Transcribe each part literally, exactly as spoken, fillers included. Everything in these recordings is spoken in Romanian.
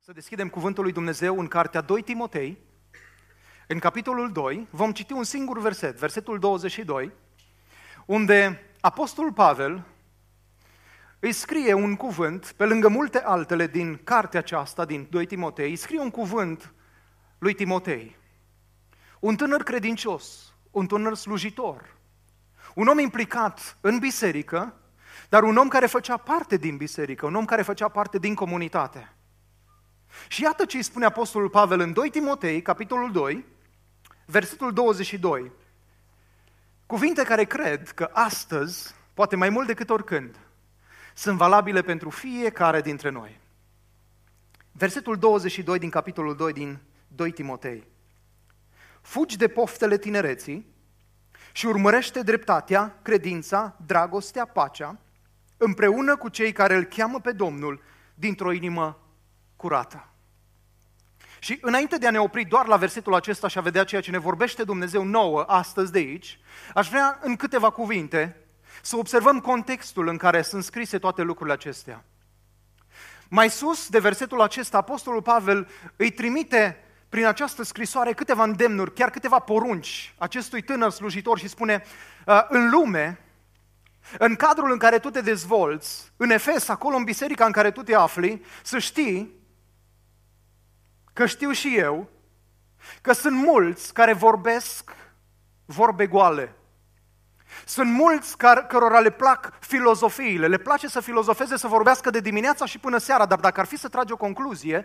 Să deschidem cuvântul lui Dumnezeu în cartea doi Timotei, în capitolul doi, vom citi un singur verset, versetul douăzeci și doi, unde apostolul Pavel îi scrie un cuvânt, pe lângă multe altele din cartea aceasta, din doi Timotei, îi scrie un cuvânt lui Timotei. Un tânăr credincios, un tânăr slujitor, un om implicat în biserică, dar un om care făcea parte din biserică, un om care făcea parte din comunitate. Și iată ce îi spune apostolul Pavel în doi Timotei, capitolul doi, versetul douăzeci și doi. Cuvinte care cred că astăzi, poate mai mult decât oricând, sunt valabile pentru fiecare dintre noi. Versetul douăzeci și doi din capitolul doi din doi Timotei. Fugi de poftele tinereții și urmărește dreptatea, credința, dragostea, pacea, împreună cu cei care îl cheamă pe Domnul dintr-o inimă curată. Și înainte de a ne opri doar la versetul acesta și a vedea ceea ce ne vorbește Dumnezeu nouă astăzi de aici, aș vrea în câteva cuvinte să observăm contextul în care sunt scrise toate lucrurile acestea. Mai sus de versetul acesta, apostolul Pavel îi trimite prin această scrisoare câteva îndemnuri, chiar câteva porunci acestui tânăr slujitor și spune: în lume, în cadrul în care tu te dezvolți, în Efes, acolo în biserica în care tu te afli, să știi că știu și eu că sunt mulți care vorbesc vorbe goale. Sunt mulți care, cărora le plac filozofiile, le place să filozofeze, să vorbească de dimineața și până seara, dar dacă ar fi să tragi o concluzie,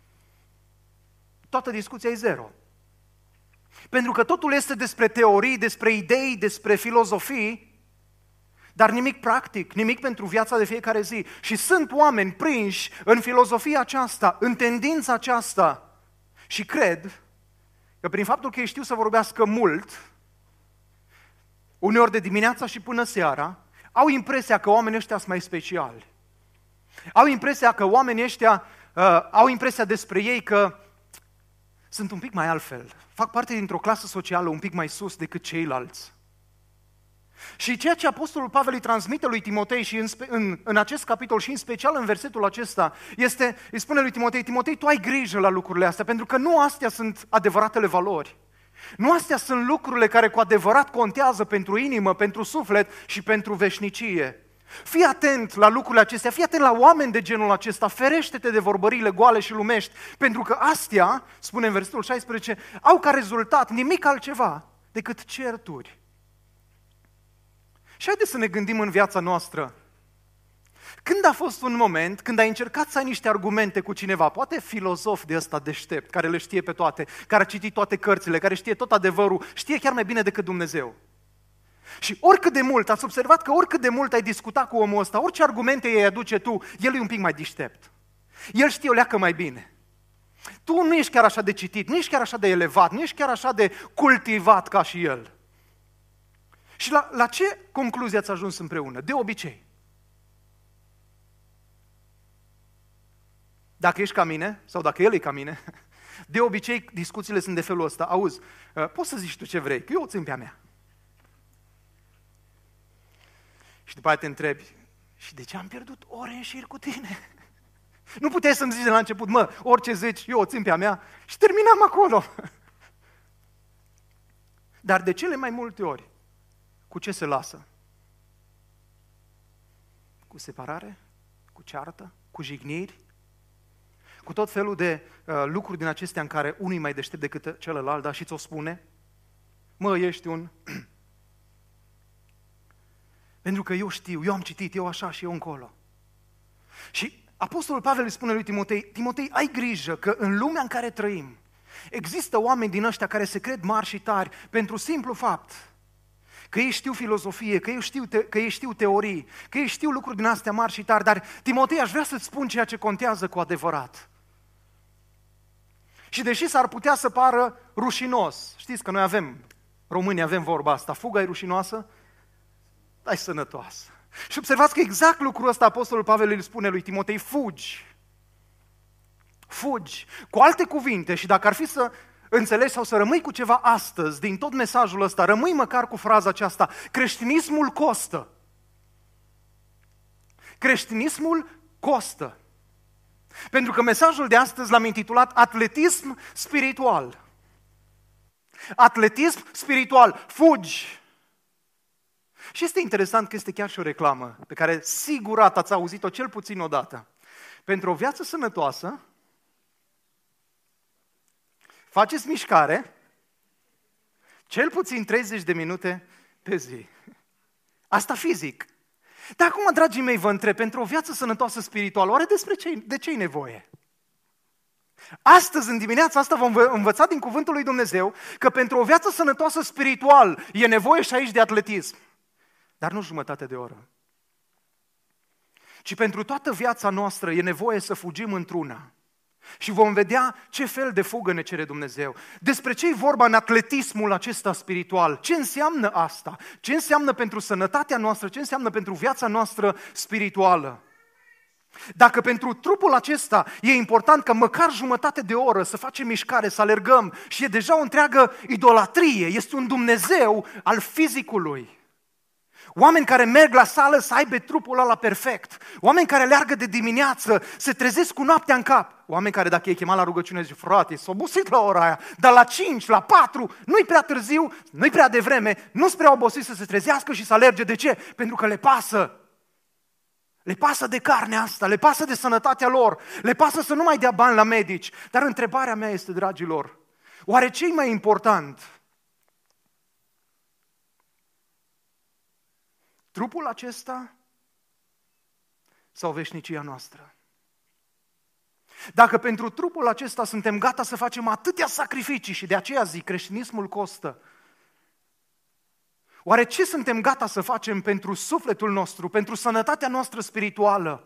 toată discuția e zero. Pentru că totul este despre teorii, despre idei, despre filozofii, dar nimic practic, nimic pentru viața de fiecare zi. Și sunt oameni prinși în filozofia aceasta, în tendința aceasta și cred că prin faptul că ei știu să vorbească mult, uneori de dimineața și până seara, au impresia că oamenii ăștia sunt mai speciali. Au impresia că oamenii ăștia uh, au impresia despre ei că sunt un pic mai altfel, fac parte dintr-o clasă socială un pic mai sus decât ceilalți. Și ceea ce apostolul Pavel îi transmite lui Timotei și în, în, în acest capitol și în special în versetul acesta, este, îi spune lui Timotei: Timotei, tu ai grijă la lucrurile astea, pentru că nu astea sunt adevăratele valori. Nu astea sunt lucrurile care cu adevărat contează pentru inimă, pentru suflet și pentru veșnicie. Fii atent la lucrurile acestea, fii atent la oameni de genul acesta, ferește-te de vorbările goale și lumești, pentru că astea, spune în versetul șaisprezece, au ca rezultat nimic altceva decât certuri. Și haideți să ne gândim în viața noastră. Când a fost un moment când ai încercat să ai niște argumente cu cineva, poate filozof de ăsta deștept, care le știe pe toate, care a citit toate cărțile, care știe tot adevărul, știe chiar mai bine decât Dumnezeu. Și oricât de mult, ați observat că oricât de mult ai discutat cu omul ăsta, orice argumente îi aduce tu, el e un pic mai deștept. El știe o leacă mai bine. Tu nu ești chiar așa de citit, nu ești chiar așa de elevat, nu ești chiar așa de cultivat ca și el. Și la, la ce concluzie ați ajuns împreună? De obicei. Dacă ești ca mine, sau dacă el e ca mine, de obicei discuțiile sunt de felul ăsta. Auzi, poți să zici tu ce vrei, că eu o țin pe a mea. Și după aia te întrebi: și de ce am pierdut ore în șir cu tine? Nu puteai să-mi zici de la început: mă, orice zici, eu o țin pe a mea și terminam acolo. Dar de cele mai multe ori, cu ce se lasă? Cu separare? Cu ceartă? Cu jigniri? Cu tot felul de uh, lucruri din acestea în care unul e mai deștept decât celălalt, dar și ți-o spune: mă, ești un... Pentru că eu știu, eu am citit, eu așa și eu încolo. Și apostolul Pavel îi spune lui Timotei: Timotei, ai grijă că în lumea în care trăim există oameni din ăștia care se cred mari și tari pentru simplu fapt că ei știu filozofie, că ei știu, te- că ei știu teorii, că ei știu lucruri din astea mari și tari, dar Timotei, aș vrea să-ți spun ceea ce contează cu adevărat. Și deși s-ar putea să pară rușinos, știți că noi avem, românii avem vorba asta: fuga e rușinoasă, dar e sănătoasă. Și observați că exact lucrul ăsta apostolul Pavel îl spune lui Timotei: fugi. Fugi. Cu alte cuvinte, și dacă ar fi să înțelegi sau să rămâi cu ceva astăzi din tot mesajul ăsta, rămâi măcar cu fraza aceasta: creștinismul costă. Creștinismul costă. Pentru că mesajul de astăzi l-am intitulat Atletism spiritual. Atletism spiritual. Fugi! Și este interesant că este chiar și o reclamă pe care sigurat ați auzit-o cel puțin odată. Pentru o viață sănătoasă, faceți mișcare cel puțin treizeci de minute pe zi. Asta fizic. Dar acum, dragii mei, vă întreb, pentru o viață sănătoasă spirituală, oare despre ce, de ce e nevoie? Astăzi, în dimineața asta, vom învăța din Cuvântul lui Dumnezeu că pentru o viață sănătoasă spiritual e nevoie și aici de atletism. Dar nu jumătate de oră. Ci pentru toată viața noastră e nevoie să fugim într-una. Și vom vedea ce fel de fugă ne cere Dumnezeu. Despre ce e vorba în atletismul acesta spiritual? Ce înseamnă asta? Ce înseamnă pentru sănătatea noastră? Ce înseamnă pentru viața noastră spirituală? Dacă pentru trupul acesta e important ca măcar jumătate de oră să facem mișcare, să alergăm și e deja o întreagă idolatrie, este un Dumnezeu al fizicului. Oameni care merg la sală să aibă trupul ăla perfect. Oameni care leargă de dimineață, se trezesc cu noaptea în cap. Oameni care dacă e chemat la rugăciune zice, frate, s-a obosit la ora aia, dar la cinci, la patru, nu-i prea târziu, nu-i prea devreme, nu-s prea obosit să se trezească și să alerge. De ce? Pentru că le pasă. Le pasă de carnea asta, le pasă de sănătatea lor, le pasă să nu mai dea bani la medici. Dar întrebarea mea este, dragilor, oare ce-i mai important? Trupul acesta sau veșnicia noastră? Dacă pentru trupul acesta suntem gata să facem atâtea sacrificii și de aceea zic, creștinismul costă, oare ce suntem gata să facem pentru sufletul nostru, pentru sănătatea noastră spirituală?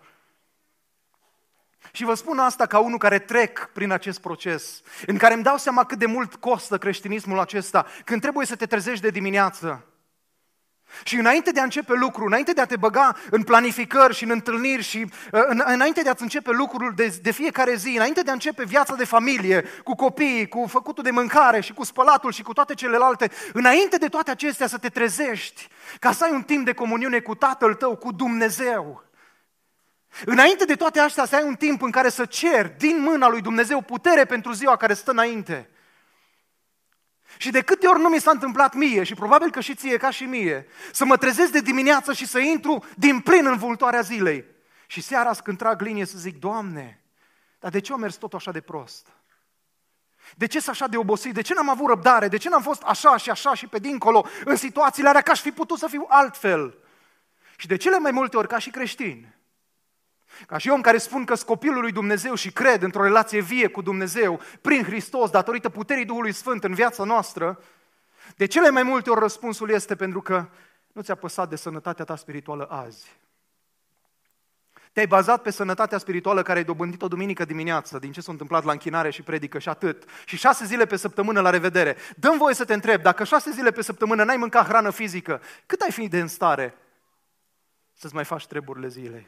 Și vă spun asta ca unul care trec prin acest proces, în care îmi dau seama cât de mult costă creștinismul acesta, când trebuie să te trezești de dimineață. Și înainte de a începe lucrul, înainte de a te băga în planificări și în întâlniri și în, înainte de a-ți începe lucrul de, de fiecare zi, înainte de a începe viața de familie, cu copiii, cu făcutul de mâncare și cu spălatul și cu toate celelalte, înainte de toate acestea să te trezești, ca să ai un timp de comuniune cu Tatăl tău, cu Dumnezeu. Înainte de toate astea să ai un timp în care să ceri din mâna lui Dumnezeu putere pentru ziua care stă înainte. Și de câte ori nu mi s-a întâmplat mie, și probabil că și ție ca și mie, să mă trezesc de dimineață și să intru din plin în vultoarea zilei. Și seara când trag linie să zic, Doamne, dar de ce a mers tot așa de prost? De ce sunt așa de obosit? De ce n-am avut răbdare? De ce n-am fost așa și așa și pe dincolo în situațiile alea, că aș fi putut să fiu altfel? Și de cele mai multe ori, ca și creștini, ca și om care spun că sunt copilul lui Dumnezeu și cred într-o relație vie cu Dumnezeu prin Hristos, datorită puterii Duhului Sfânt în viața noastră, de cele mai multe ori răspunsul este pentru că nu ți-a păsat de sănătatea ta spirituală azi. Te-ai bazat pe sănătatea spirituală care ai dobândit-o duminică dimineață, din ce s-a întâmplat la închinare și predică și atât. Și șase zile pe săptămână la revedere. Dă-mi voie să te întreb, dacă șase zile pe săptămână n-ai mâncat hrană fizică, cât ai fi de în stare să-ți mai faci treburile zilei?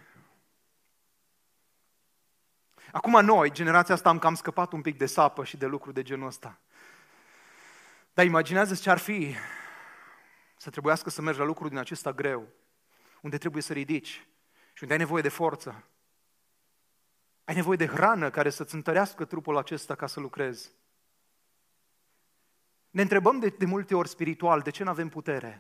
Acum noi, generația asta, am cam scăpat un pic de sapă și de lucruri de genul ăsta. Dar imaginează-ți ce ar fi să trebuiască să mergi la lucruri din acesta greu, unde trebuie să ridici și unde ai nevoie de forță. Ai nevoie de hrană care să-ți întărească trupul acesta ca să lucrezi. Ne întrebăm de, de multe ori spiritual, de ce nu avem putere?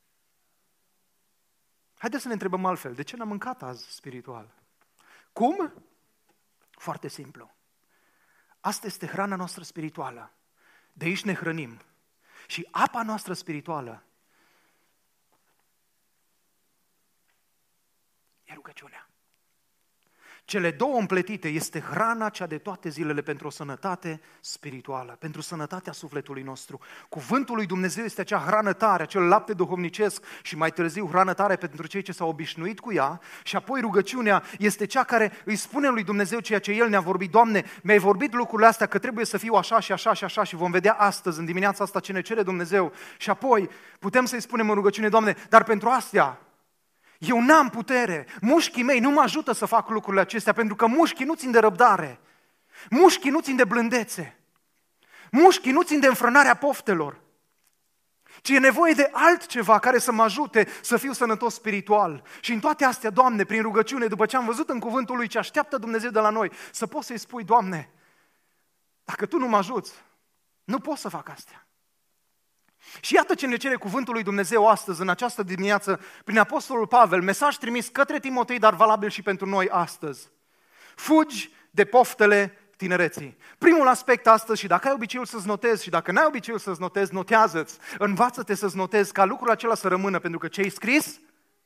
Haideți să ne întrebăm altfel, de ce n-am mâncat azi spiritual? Cum? Foarte simplu. Asta este hrana noastră spirituală. De aici ne hrănim. Și apa noastră spirituală e rugăciunea. Cele două împletite este hrana cea de toate zilele pentru o sănătate spirituală, pentru sănătatea sufletului nostru. Cuvântul lui Dumnezeu este acea hrană tare, acel lapte duhovnicesc și mai târziu hrană tare pentru cei ce s-au obișnuit cu ea și apoi rugăciunea este cea care îi spune lui Dumnezeu ceea ce El ne-a vorbit. Doamne, mi-ai vorbit lucrurile astea că trebuie să fiu așa și așa și așa și vom vedea astăzi, în dimineața asta, ce ne cere Dumnezeu și apoi putem să-i spunem în rugăciune, Doamne, dar pentru astea eu n-am putere, mușchii mei nu mă ajută să fac lucrurile acestea, pentru că mușchii nu țin de răbdare, mușchii nu țin de blândețe, mușchii nu țin de înfrânarea poftelor. ci e nevoie de altceva care să mă ajute să fiu sănătos spiritual. Și în toate astea, Doamne, prin rugăciune, după ce am văzut în cuvântul Lui ce așteaptă Dumnezeu de la noi, să poți să-i spui, Doamne, dacă Tu nu mă ajuți, nu pot să fac astea. Și iată ce ne cere cuvântul lui Dumnezeu astăzi, în această dimineață, prin Apostolul Pavel, mesaj trimis către Timotei, dar valabil și pentru noi astăzi. Fugi de poftele tinereții. Primul aspect astăzi, și dacă ai obiceiul să-ți notezi și dacă n-ai obiceiul să-ți notezi, notează-ți, învață-te să-ți notezi ca lucrul acela să rămână, pentru că ce-ai scris,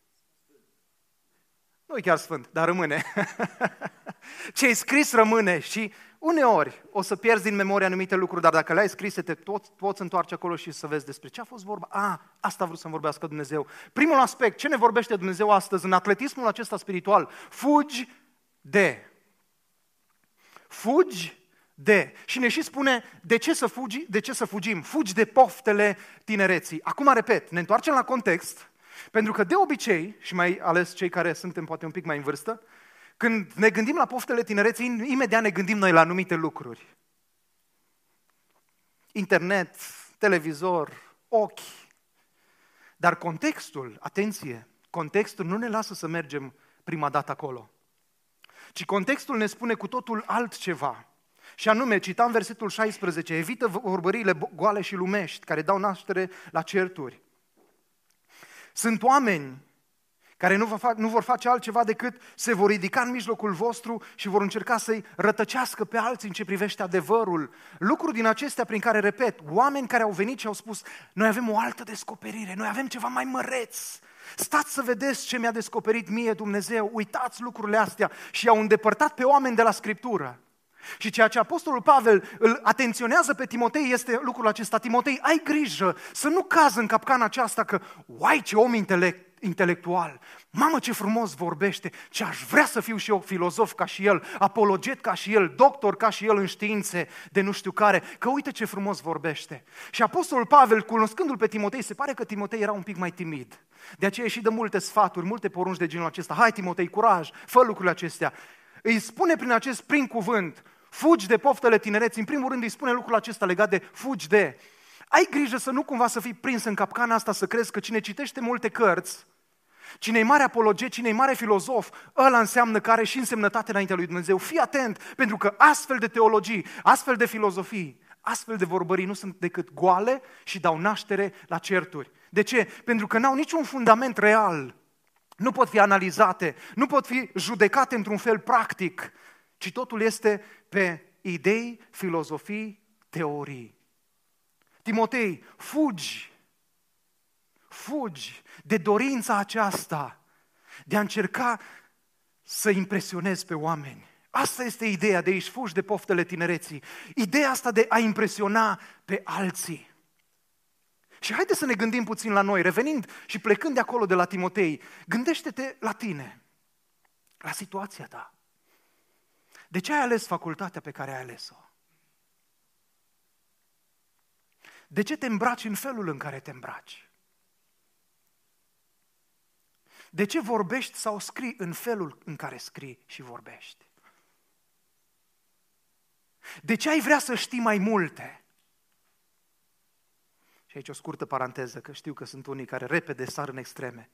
nu e chiar sfânt, dar rămâne. Ce-ai scris rămâne și uneori o să pierzi din memorie anumite lucruri, dar dacă le-ai scrise, te poți, poți întoarce acolo și să vezi despre ce a fost vorba. A, asta a vrut să-mi vorbească Dumnezeu. Primul aspect, ce ne vorbește Dumnezeu astăzi în atletismul acesta spiritual? Fugi de. Fugi de. Și ne și spune de ce să fugi, de ce să fugim. Fugi de poftele tinereții. Acum repet, ne întoarcem la context, pentru că de obicei, și mai ales cei care suntem poate un pic mai în vârstă, când ne gândim la poftele tinereții, imediat ne gândim noi la anumite lucruri. Internet, televizor, ochi. Dar contextul, atenție, contextul nu ne lasă să mergem prima dată acolo. Ci contextul ne spune cu totul altceva. Și anume, citam versetul șaisprezece, evită vorbările goale și lumești, care dau naștere la certuri. Sunt oameni care nu, fa- nu vor face altceva decât se vor ridica în mijlocul vostru și vor încerca să-i rătăcească pe alții în ce privește adevărul. Lucruri din acestea prin care, repet, oameni care au venit și au spus, noi avem o altă descoperire, noi avem ceva mai măreț. Stați să vedeți ce mi-a descoperit mie Dumnezeu, uitați lucrurile astea și i-au îndepărtat pe oameni de la Scriptură. Și ceea ce Apostolul Pavel îl atenționează pe Timotei este lucrul acesta. Timotei, ai grijă să nu cazi în capcana aceasta că, uai, ce om intelect, intelectual, mamă ce frumos vorbește, ce aș vrea să fiu și eu filozof ca și el, apologet ca și el, doctor ca și el în științe de nu știu care, că uite ce frumos vorbește. Și Apostolul Pavel, cunoscându-l pe Timotei, se pare că Timotei era un pic mai timid. De aceea și dă multe sfaturi, multe porunci de genul acesta. Hai Timotei, curaj, fă lucrurile acestea. Îi spune prin acest prim cuvânt, fugi de poftele tinereții. În primul rând îi spune lucrul acesta legat de fugi de. Ai grijă să nu cumva să fii prins în capcana asta, să crezi că cine citește multe cărți, cine e mare apologet, cine e mare filozof, ăla înseamnă că are și însemnătate înaintea lui Dumnezeu. Fii atent, pentru că astfel de teologii, astfel de filozofii, astfel de vorbării nu sunt decât goale și dau naștere la certuri. De ce? Pentru că n-au niciun fundament real. Nu pot fi analizate, nu pot fi judecate într-un fel practic, ci totul este pe idei, filozofii, teorii. Timotei, fugi, fugi de dorința aceasta de a încerca să impresionezi pe oameni. Asta este ideea de a-și fugi de poftele tinereții. Ideea asta de a impresiona pe alții. Și haideți să ne gândim puțin la noi, revenind și plecând de acolo de la Timotei, gândește-te la tine, la situația ta. De ce ai ales facultatea pe care ai ales-o? De ce te îmbraci în felul în care te îmbraci? De ce vorbești sau scrii în felul în care scrii și vorbești? De ce ai vrea să știi mai multe? Și aici o scurtă paranteză, că știu că sunt unii care repede sar în extreme.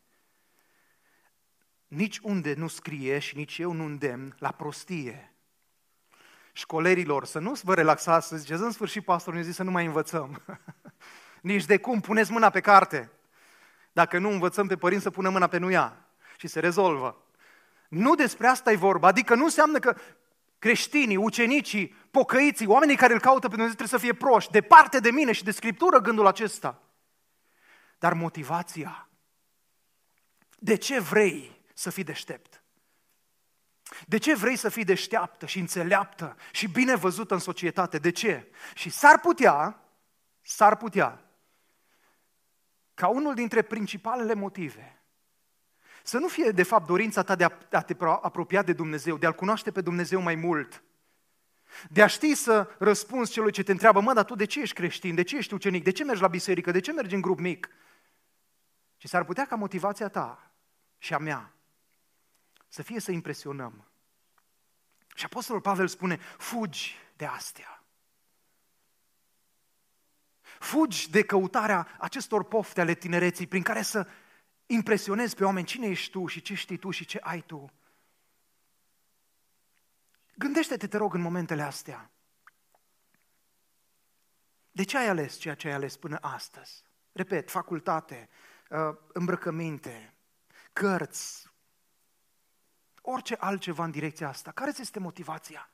Nici unde nu scrie și nici eu nu îndemn la prostie. Școlerilor, să nu vă relaxați, să ziceți, în sfârșit pastorul ne-a zis să nu mai învățăm. Nici de cum, puneți mâna pe carte. Dacă nu învățăm pe părinți să pună mâna pe nuia și se rezolvă. Nu despre asta e vorba, adică nu înseamnă că creștinii, ucenicii, pocăiții, oamenii care îl caută pe Dumnezeu trebuie să fie proști. Departe de mine și de Scriptură gândul acesta. Dar motivația. De ce vrei să fii deștept? De ce vrei să fii deșteaptă și înțeleaptă și bine văzută în societate? De ce? Și s-ar putea, s-ar putea, ca unul dintre principalele motive, să nu fie de fapt dorința ta de a te apropia de Dumnezeu, de a-L cunoaște pe Dumnezeu mai mult, de a ști să răspunzi celui ce te întreabă, mă, dar tu de ce ești creștin, de ce ești ucenic, de ce mergi la biserică, de ce mergi în grup mic? Și s-ar putea ca motivația ta și a mea să fie să impresionăm. Și Apostolul Pavel spune, fugi de astea. Fugi de căutarea acestor pofte ale tinereții prin care să impresionezi pe oameni cine ești tu și ce știi tu și ce ai tu. Gândește-te, te rog, în momentele astea. De ce ai ales ceea ce ai ales până astăzi? Repet, facultate, îmbrăcăminte, cărți, orice altceva în direcția asta. Care ți este motivația?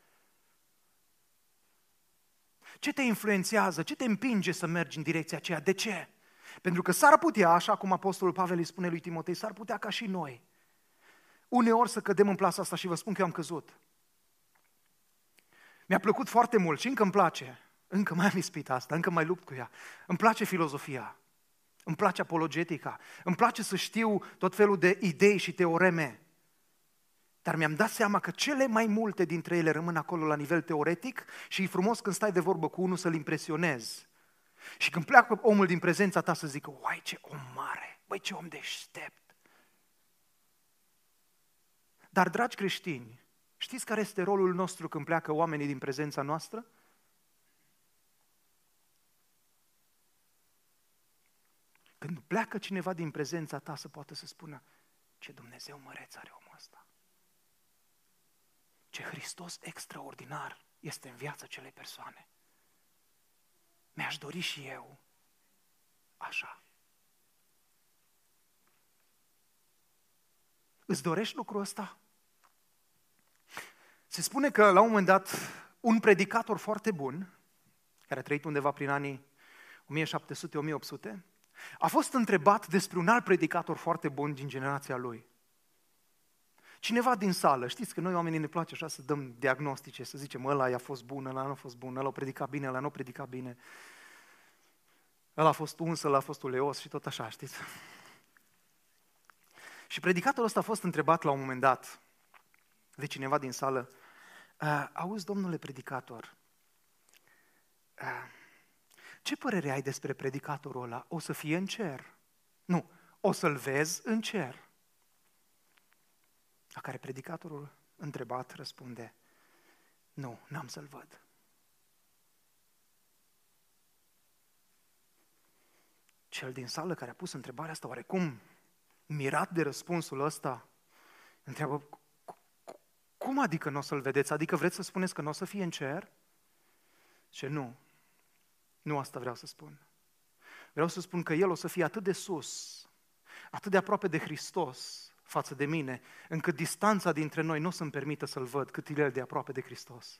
Ce te influențează? Ce te împinge să mergi în direcția aceea? De ce? Pentru că s-ar putea, așa cum Apostolul Pavel îi spune lui Timotei, s-ar putea ca și noi uneori să cădem în plasa asta și vă spun că eu am căzut. Mi-a plăcut foarte mult și încă îmi place, încă mai am ispit asta, încă mai lupt cu ea. Îmi place filozofia, îmi place apologetica, îmi place să știu tot felul de idei și teoreme. Dar mi-am dat seama că cele mai multe dintre ele rămân acolo la nivel teoretic și e frumos când stai de vorbă cu unul să-l impresionezi. Și când pleacă omul din prezența ta să zică, uai, ce om mare, băi, ce om deștept. Dar, dragi creștini, știți care este rolul nostru când pleacă oamenii din prezența noastră? Când pleacă cineva din prezența ta să poată să spună, ce Dumnezeu măreț are omul ăsta. Ce Hristos extraordinar este în viața acelei persoane. Mi-aș dori și eu așa. Îți dorești lucrul ăsta? Se spune că la un moment dat un predicator foarte bun, care a trăit undeva prin anii o mie șapte sute - o mie opt sute, a fost întrebat despre un alt predicator foarte bun din generația lui. Cineva din sală, știți că noi oamenii ne place așa să dăm diagnostice, să zicem ăla i-a fost bun, ăla nu a fost bun, ăla a predicat bine, ăla nu a predicat bine, ăla a fost uns, ăla a fost uleos și tot așa, știți? Și predicatorul ăsta a fost întrebat la un moment dat de cineva din sală, auzi, domnule predicator, ce părere ai despre predicatorul ăla? O să fie în cer? Nu, o să-l vezi în cer. La care predicatorul întrebat răspunde, nu, n-am să-l văd. Cel din sală care a pus întrebarea asta, oarecum mirat de răspunsul ăsta, întreabă, cum adică nu o să-l vedeți? Adică vreți să spuneți că nu o să fie în cer? Și nu, nu asta vreau să spun. Vreau să spun că el o să fie atât de sus, atât de aproape de Hristos față de mine, încât distanța dintre noi nu o să-mi permită să-l văd cât e el de aproape de Hristos.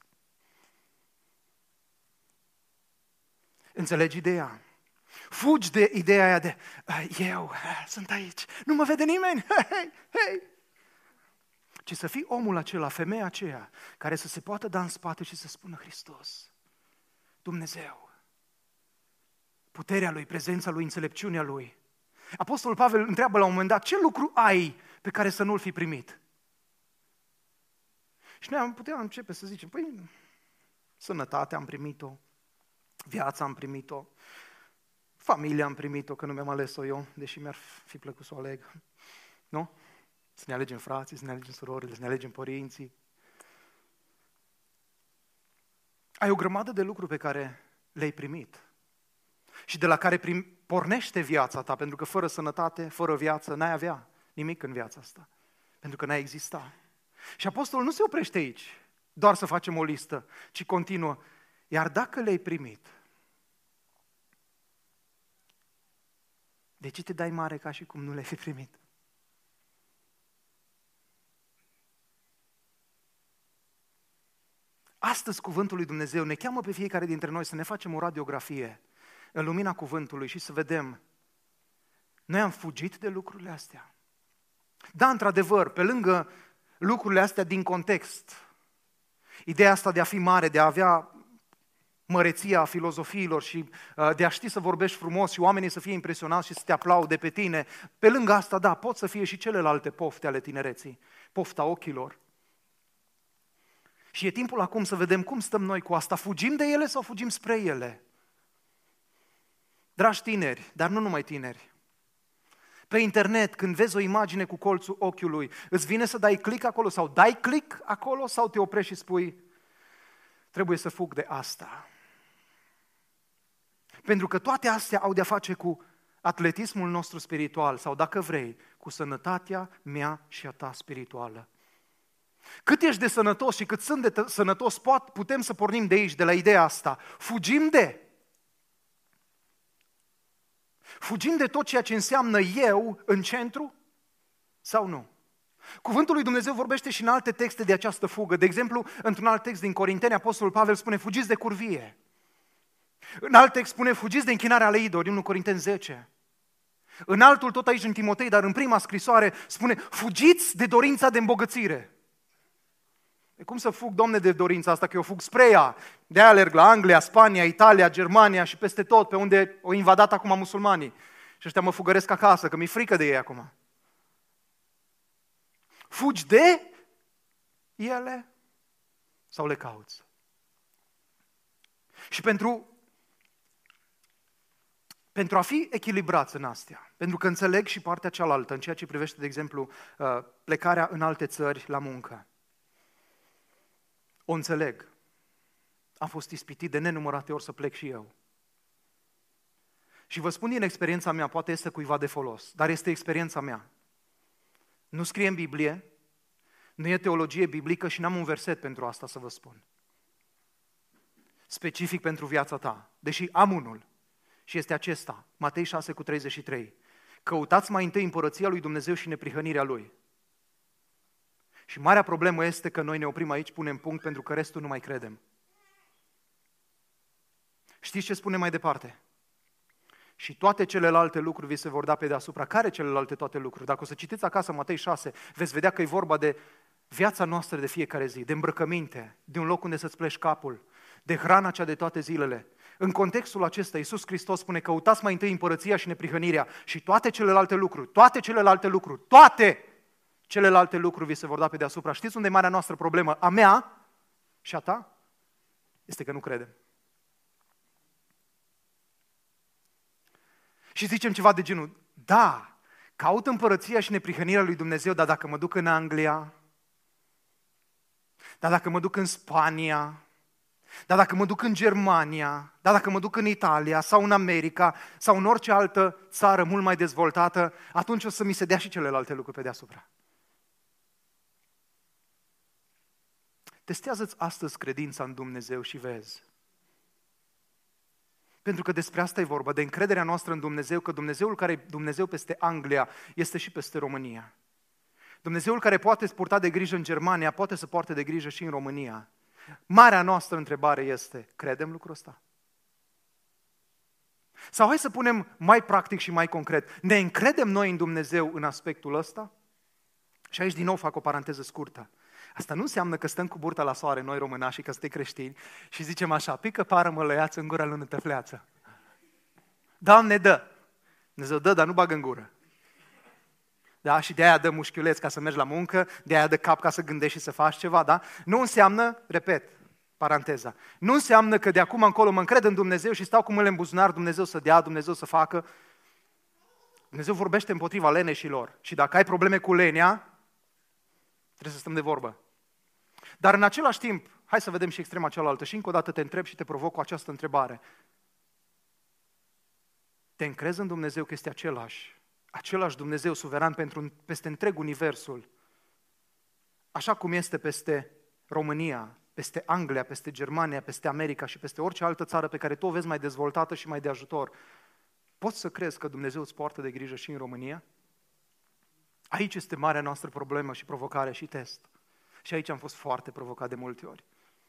Înțelegi ideea? Fugi de ideea aia de, eu sunt aici, nu mă vede nimeni, hei, hei. Ci să fii omul acela, femeia aceea, care să se poată da în spate și să spună Hristos, Dumnezeu, puterea Lui, prezența Lui, înțelepciunea Lui. Apostolul Pavel întreabă la un moment dat, ce lucru ai pe care să nu-l fi primit? Și noi am putea începe să zicem, păi, sănătatea am primit-o, viața am primit-o, familia am primit-o, că nu mi-am ales-o eu, deși mi-ar fi plăcut să o aleg, nu? Să ne alegem frații, să ne alegem surorile, să ne alegem părinții. Ai o grămadă de lucruri pe care le-ai primit și de la care prim, pornește viața ta, pentru că fără sănătate, fără viață, n-ai avea nimic în viața asta, pentru că n-ai exista. Și apostolul nu se oprește aici, doar să facem o listă, ci continuă, iar dacă le-ai primit, de ce te dai mare ca și cum nu le-ai fi primit? Astăzi cuvântul lui Dumnezeu ne cheamă pe fiecare dintre noi să ne facem o radiografie în lumina cuvântului și să vedem, noi am fugit de lucrurile astea. Da, într-adevăr, pe lângă lucrurile astea din context, ideea asta de a fi mare, de a avea măreția filozofiilor și de a ști să vorbești frumos și oamenii să fie impresionați și să te aplaude pe tine, pe lângă asta, da, pot să fie și celelalte pofte ale tinereții, pofta ochilor. Și e timpul acum să vedem cum stăm noi cu asta. Fugim de ele sau fugim spre ele? Dragi tineri, dar nu numai tineri, pe internet, când vezi o imagine cu colțul ochiului, îți vine să dai click acolo sau dai click acolo sau te oprești și spui, trebuie să fug de asta. Pentru că toate astea au de-a face cu atletismul nostru spiritual sau, dacă vrei, cu sănătatea mea și a ta spirituală. Cât ești de sănătos și cât sunt de t- sănătos, pot, putem să pornim de aici, de la ideea asta. Fugim de. Fugim de tot ceea ce înseamnă eu în centru sau nu? Cuvântul lui Dumnezeu vorbește și în alte texte de această fugă. De exemplu, într-un alt text din Corinteni, Apostolul Pavel spune, fugiți de curvie. În alt text spune, fugiți de închinarea la idoli, în unu Corinteni zece. În altul, tot aici în Timotei, dar în prima scrisoare, spune, fugiți de dorința de îmbogățire. E cum să fug, Doamne, de dorința asta, că eu fug spre ea. De-aia alerg la Anglia, Spania, Italia, Germania și peste tot, pe unde au invadat acum musulmanii. Și ăștia mă fugăresc acasă, că mi-e frică de ei acum. Fugi de ele sau le cauți? Și pentru, pentru a fi echilibrați în astea, pentru că înțeleg și partea cealaltă, în ceea ce privește, de exemplu, plecarea în alte țări la muncă. O înțeleg. Am fost ispitit de nenumărate ori să plec și eu. Și vă spun din experiența mea, poate este cuiva de folos, dar este experiența mea. Nu scrie în Biblie, nu e teologie biblică și n-am un verset pentru asta să vă spun. Specific pentru viața ta, deși am unul. Și este acesta, Matei șase cu treizeci și trei. Căutați mai întâi împărăția lui Dumnezeu și neprihănirea Lui. Și marea problemă este că noi ne oprim aici, punem punct, pentru că restul nu mai credem. Știți ce spune mai departe? Și toate celelalte lucruri vi se vor da pe deasupra. Care celelalte toate lucruri? Dacă o să citiți acasă Matei șase, veți vedea că e vorba de viața noastră de fiecare zi, de îmbrăcăminte, de un loc unde să-ți pleci capul, de hrana cea de toate zilele. În contextul acesta, Iisus Hristos spune, căutați mai întâi împărăția și neprihănirea și toate celelalte lucruri, toate celelalte lucruri, toate celelalte lucruri vi se vor da pe deasupra. Știți unde e marea noastră problemă? A mea și a ta? Este că nu credem. Și zicem ceva de genul, da, caut împărăția și neprihănirea lui Dumnezeu, dar dacă mă duc în Anglia, dar dacă mă duc în Spania, dar dacă mă duc în Germania, dar dacă mă duc în Italia sau în America sau în orice altă țară mult mai dezvoltată, atunci o să mi se dea și celelalte lucruri pe deasupra. Testează-ți astăzi credința în Dumnezeu și vezi. Pentru că despre asta e vorba, de încrederea noastră în Dumnezeu, că Dumnezeul care e Dumnezeu peste Anglia este și peste România. Dumnezeul care poate purta de grijă în Germania, poate să poarte de grijă și în România. Marea noastră întrebare este, credem lucrul ăsta? Sau hai să punem mai practic și mai concret, ne încredem noi în Dumnezeu în aspectul ăsta? Și aici din nou fac o paranteză scurtă. Asta nu înseamnă că stăm cu burta la soare noi românașii, că suntem creștini și zicem așa, pică pară mălăiață în gura lui nu tăfleață. Doamne, dă! Dumnezeu dă, dar nu bagă în gură. Da? Și de-aia dă mușchiuleț ca să mergi la muncă, de-aia dă cap ca să gândești și să faci ceva, da? Nu înseamnă, repet, paranteza, nu înseamnă că de acum încolo mă încred în Dumnezeu și stau cu mâinile în buzunar, Dumnezeu să dea, Dumnezeu să facă. Dumnezeu vorbește împotriva leneșilor și dacă ai probleme cu lenea, trebuie să stăm de vorbă. Dar în același timp, hai să vedem și extrema cealaltă și încă o dată te întreb și te provoc cu această întrebare. Te încrezi în Dumnezeu că este același, același Dumnezeu suveran pentru, peste întreg universul, așa cum este peste România, peste Anglia, peste Germania, peste America și peste orice altă țară pe care tu o vezi mai dezvoltată și mai de ajutor. Poți să crezi că Dumnezeu îți poartă de grijă și în România? Aici este marea noastră problemă și provocare și test. Și aici am fost foarte provocat de multe ori.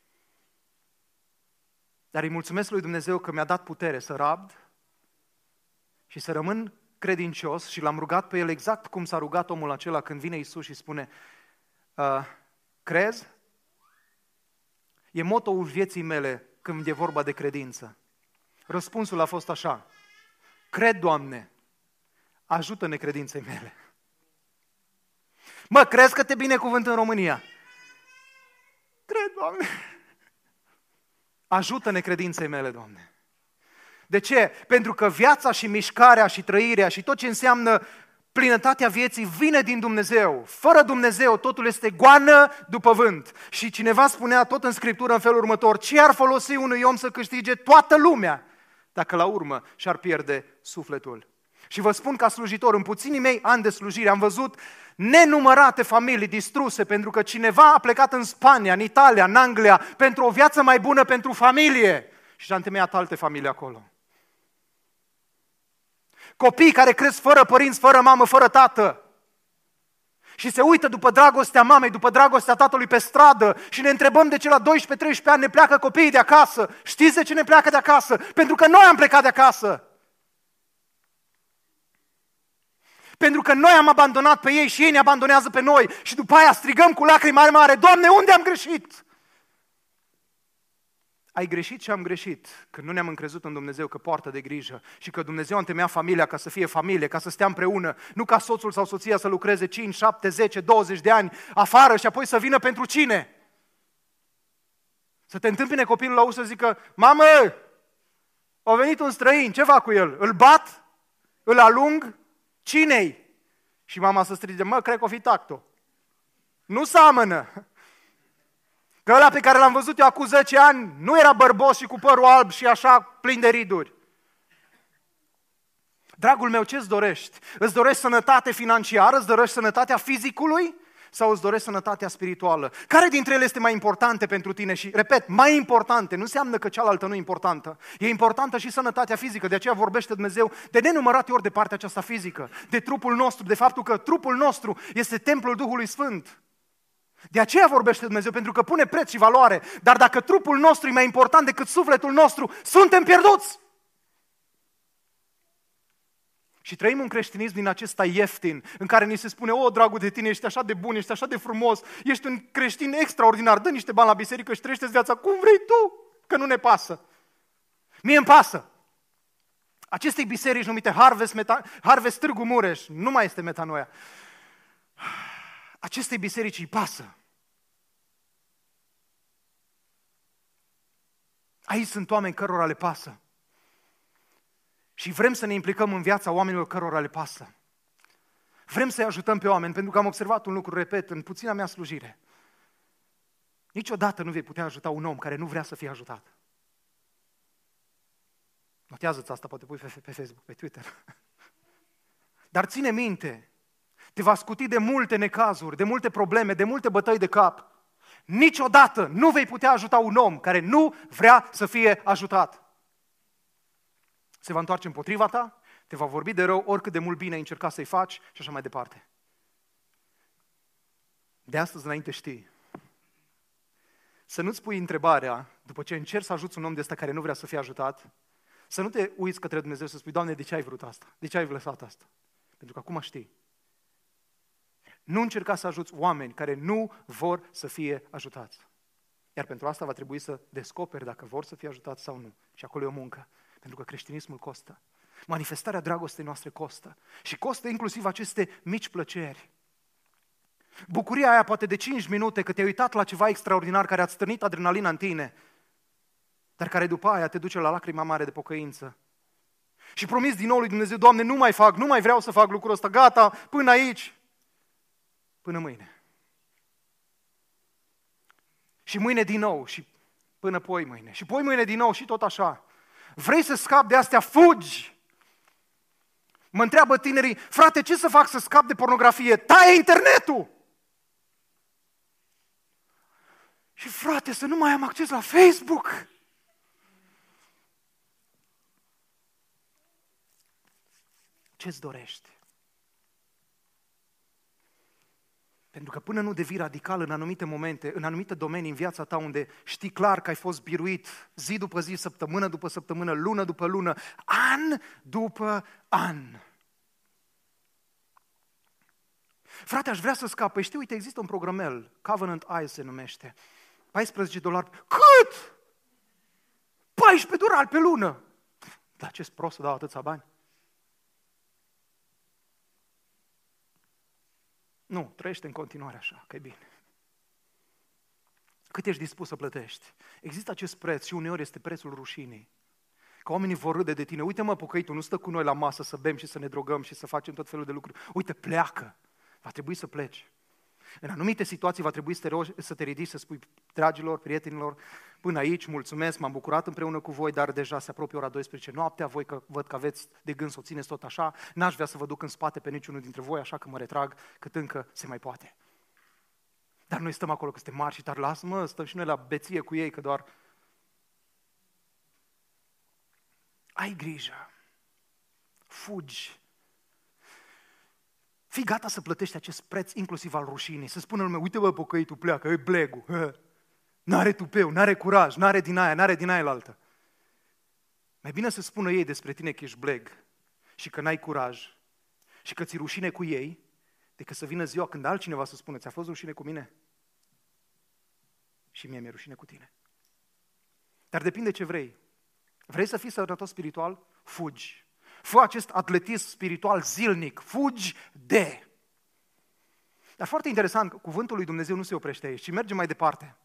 Dar îi mulțumesc lui Dumnezeu că mi-a dat putere să rabd și să rămân credincios și l-am rugat pe el exact cum s-a rugat omul acela când vine Iisus și spune uh, crezi? E motoul vieții mele când e vorba de credință. Răspunsul a fost așa, cred, Doamne, ajută-ne credinței mele. Mă, crezi că te binecuvânt în România? Cred, Doamne. Ajută-ne credinței mele, Doamne. De ce? Pentru că viața și mișcarea și trăirea și tot ce înseamnă plinătatea vieții vine din Dumnezeu. Fără Dumnezeu totul este goană după vânt. Și cineva spunea tot în Scriptură în felul următor, ce ar folosi unui om să câștige toată lumea dacă la urmă și-ar pierde sufletul. Și vă spun ca slujitor, în puținii mei ani de slujire am văzut nenumărate familii distruse pentru că cineva a plecat în Spania, în Italia, în Anglia pentru o viață mai bună pentru familie și și-a întemeiat alte familii acolo. Copii care cresc fără părinți, fără mamă, fără tată și se uită după dragostea mamei, după dragostea tatălui pe stradă și ne întrebăm de ce la doisprezece treisprezece ani ne pleacă copiii de acasă. Știți de ce ne pleacă de acasă? Pentru că noi am plecat de acasă. Pentru că noi am abandonat pe ei și ei ne abandonează pe noi și după aia strigăm cu lacrimi mare mare, Doamne, unde am greșit? Ai greșit și am greșit când nu ne-am încrezut în Dumnezeu că poartă de grijă și că Dumnezeu a întemeiat familia ca să fie familie, ca să stea împreună, nu ca soțul sau soția să lucreze cinci, șapte, zece, douăzeci de ani afară și apoi să vină pentru cine? Să te întâmpine copilul la ușă să zică, mamă, a venit un străin, ce fac cu el? Îl bat? Îl alung? Cine-i? Și mama să strige, mă, cred că o fi tacto. Nu seamănă. Că ăla pe care l-am văzut eu acum zece ani nu era bărbos și cu părul alb și așa plin de riduri. Dragul meu, ce-ți dorești? Îți dorești sănătate financiară? Îți dorești sănătatea fizicului? Sau îți dorești sănătatea spirituală? Care dintre ele este mai importantă pentru tine? Și, repet, mai importante, nu înseamnă că cealaltă nu e importantă. E importantă și sănătatea fizică, de aceea vorbește Dumnezeu de nenumărate ori de partea aceasta fizică, de trupul nostru, de faptul că trupul nostru este templul Duhului Sfânt. De aceea vorbește Dumnezeu, pentru că pune preț și valoare. Dar dacă trupul nostru e mai important decât sufletul nostru, suntem pierduți! Și trăim un creștinism din acesta ieftin, în care ni se spune, o, dragul de tine, ești așa de bun, ești așa de frumos, ești un creștin extraordinar, dă niște bani la biserică și trăiește viața cum vrei tu, că nu ne pasă. Mie îmi pasă. Acestei biserici numite Harvest, Meta, Harvest Târgu Mureș, nu mai este Metanoia, acestei biserici îi pasă. Aici sunt oameni cărora le pasă. Și vrem să ne implicăm în viața oamenilor cărora le pasă. Vrem să-i ajutăm pe oameni, pentru că am observat un lucru, repet, în puțina mea slujire. Niciodată nu vei putea ajuta un om care nu vrea să fie ajutat. Notează-ți asta, poate pui pe Facebook, pe Twitter. Dar ține minte, te va scuti de multe necazuri, de multe probleme, de multe bătăi de cap. Niciodată nu vei putea ajuta un om care nu vrea să fie ajutat. Se va întoarce împotriva ta, te va vorbi de rău, oricât de mult bine ai încercat să-i faci și așa mai departe. De astăzi înainte știi. Să nu-ți pui întrebarea, după ce încerci să ajuți un om de ăsta care nu vrea să fie ajutat, să nu te uiți către Dumnezeu să spui, Doamne, de ce ai vrut asta? De ce ai lăsat asta? Pentru că acum știi. Nu încerca să ajuți oameni care nu vor să fie ajutați. Iar pentru asta va trebui să descoperi dacă vor să fie ajutați sau nu. Și acolo e o muncă. Pentru că creștinismul costă. Manifestarea dragostei noastre costă. Și costă inclusiv aceste mici plăceri. Bucuria aia poate de cinci minute că te-ai uitat la ceva extraordinar care a stârnit adrenalina în tine, dar care după aia te duce la lacrima mare de pocăință. Și promiți din nou lui Dumnezeu, Doamne, nu mai fac, nu mai vreau să fac lucrul ăsta, gata, până aici, până mâine. Și mâine din nou, și până poi mâine, și poi mâine din nou, și tot așa. Vrei să scapi de astea, fugi! Mă întreabă tinerii, frate, ce să fac să scap de pornografie? Taie internetul! Și frate, să nu mai am acces la Facebook! Ce-ți dorești? Pentru că până nu devii radical în anumite momente, în anumite domenii în viața ta unde știi clar că ai fost biruit zi după zi, săptămână după săptămână, lună după lună, an după an. Frate, aș vrea să scap. Păi știi, uite, există un programel, Covenant Eyes se numește, paisprezece dolari. Cât? paisprezece dolari pe lună. Dar ce-s prost să dau atâția bani? Nu, trăiește în continuare așa, că e bine. Cât ești dispus să plătești? Există acest preț și uneori este prețul rușinii. Că oamenii vor râde de tine. Uite mă, pocăitul, nu stă cu noi la masă să bem și să ne drogăm și să facem tot felul de lucruri. Uite, pleacă. Va trebui să pleci. În anumite situații va trebui să te, rogi, să te ridici, să spui, dragilor, prietenilor, până aici, mulțumesc, m-am bucurat împreună cu voi, dar deja se apropie ora douăsprezece noaptea, voi că văd că aveți de gând să o țineți tot așa, n-aș vrea să vă duc în spate pe niciunul dintre voi, așa că mă retrag cât încă se mai poate. Dar noi stăm acolo că suntem mari și tari, lasă-mă, stăm și noi la beție cu ei, că doar... Ai grijă, fugi. Fii gata să plătești acest preț inclusiv al rușinii, să spună lumea, uite bă, pocăitul pleacă, e blegul, n-are tupeu, n-are curaj, n-are din aia, n-are din aia la altă. Mai bine să spună ei despre tine că ești bleg și că n-ai curaj și că ți-e rușine cu ei, decât să vină ziua când altcineva să spună, ți-a fost rușine cu mine? Și mie mi-e rușine cu tine. Dar depinde ce vrei. Vrei să fii sănătos spiritual? Fugi. Fă acest atletism spiritual zilnic. Fugi de. Dar foarte interesant, cuvântul lui Dumnezeu nu se oprește aici, ci merge mai departe.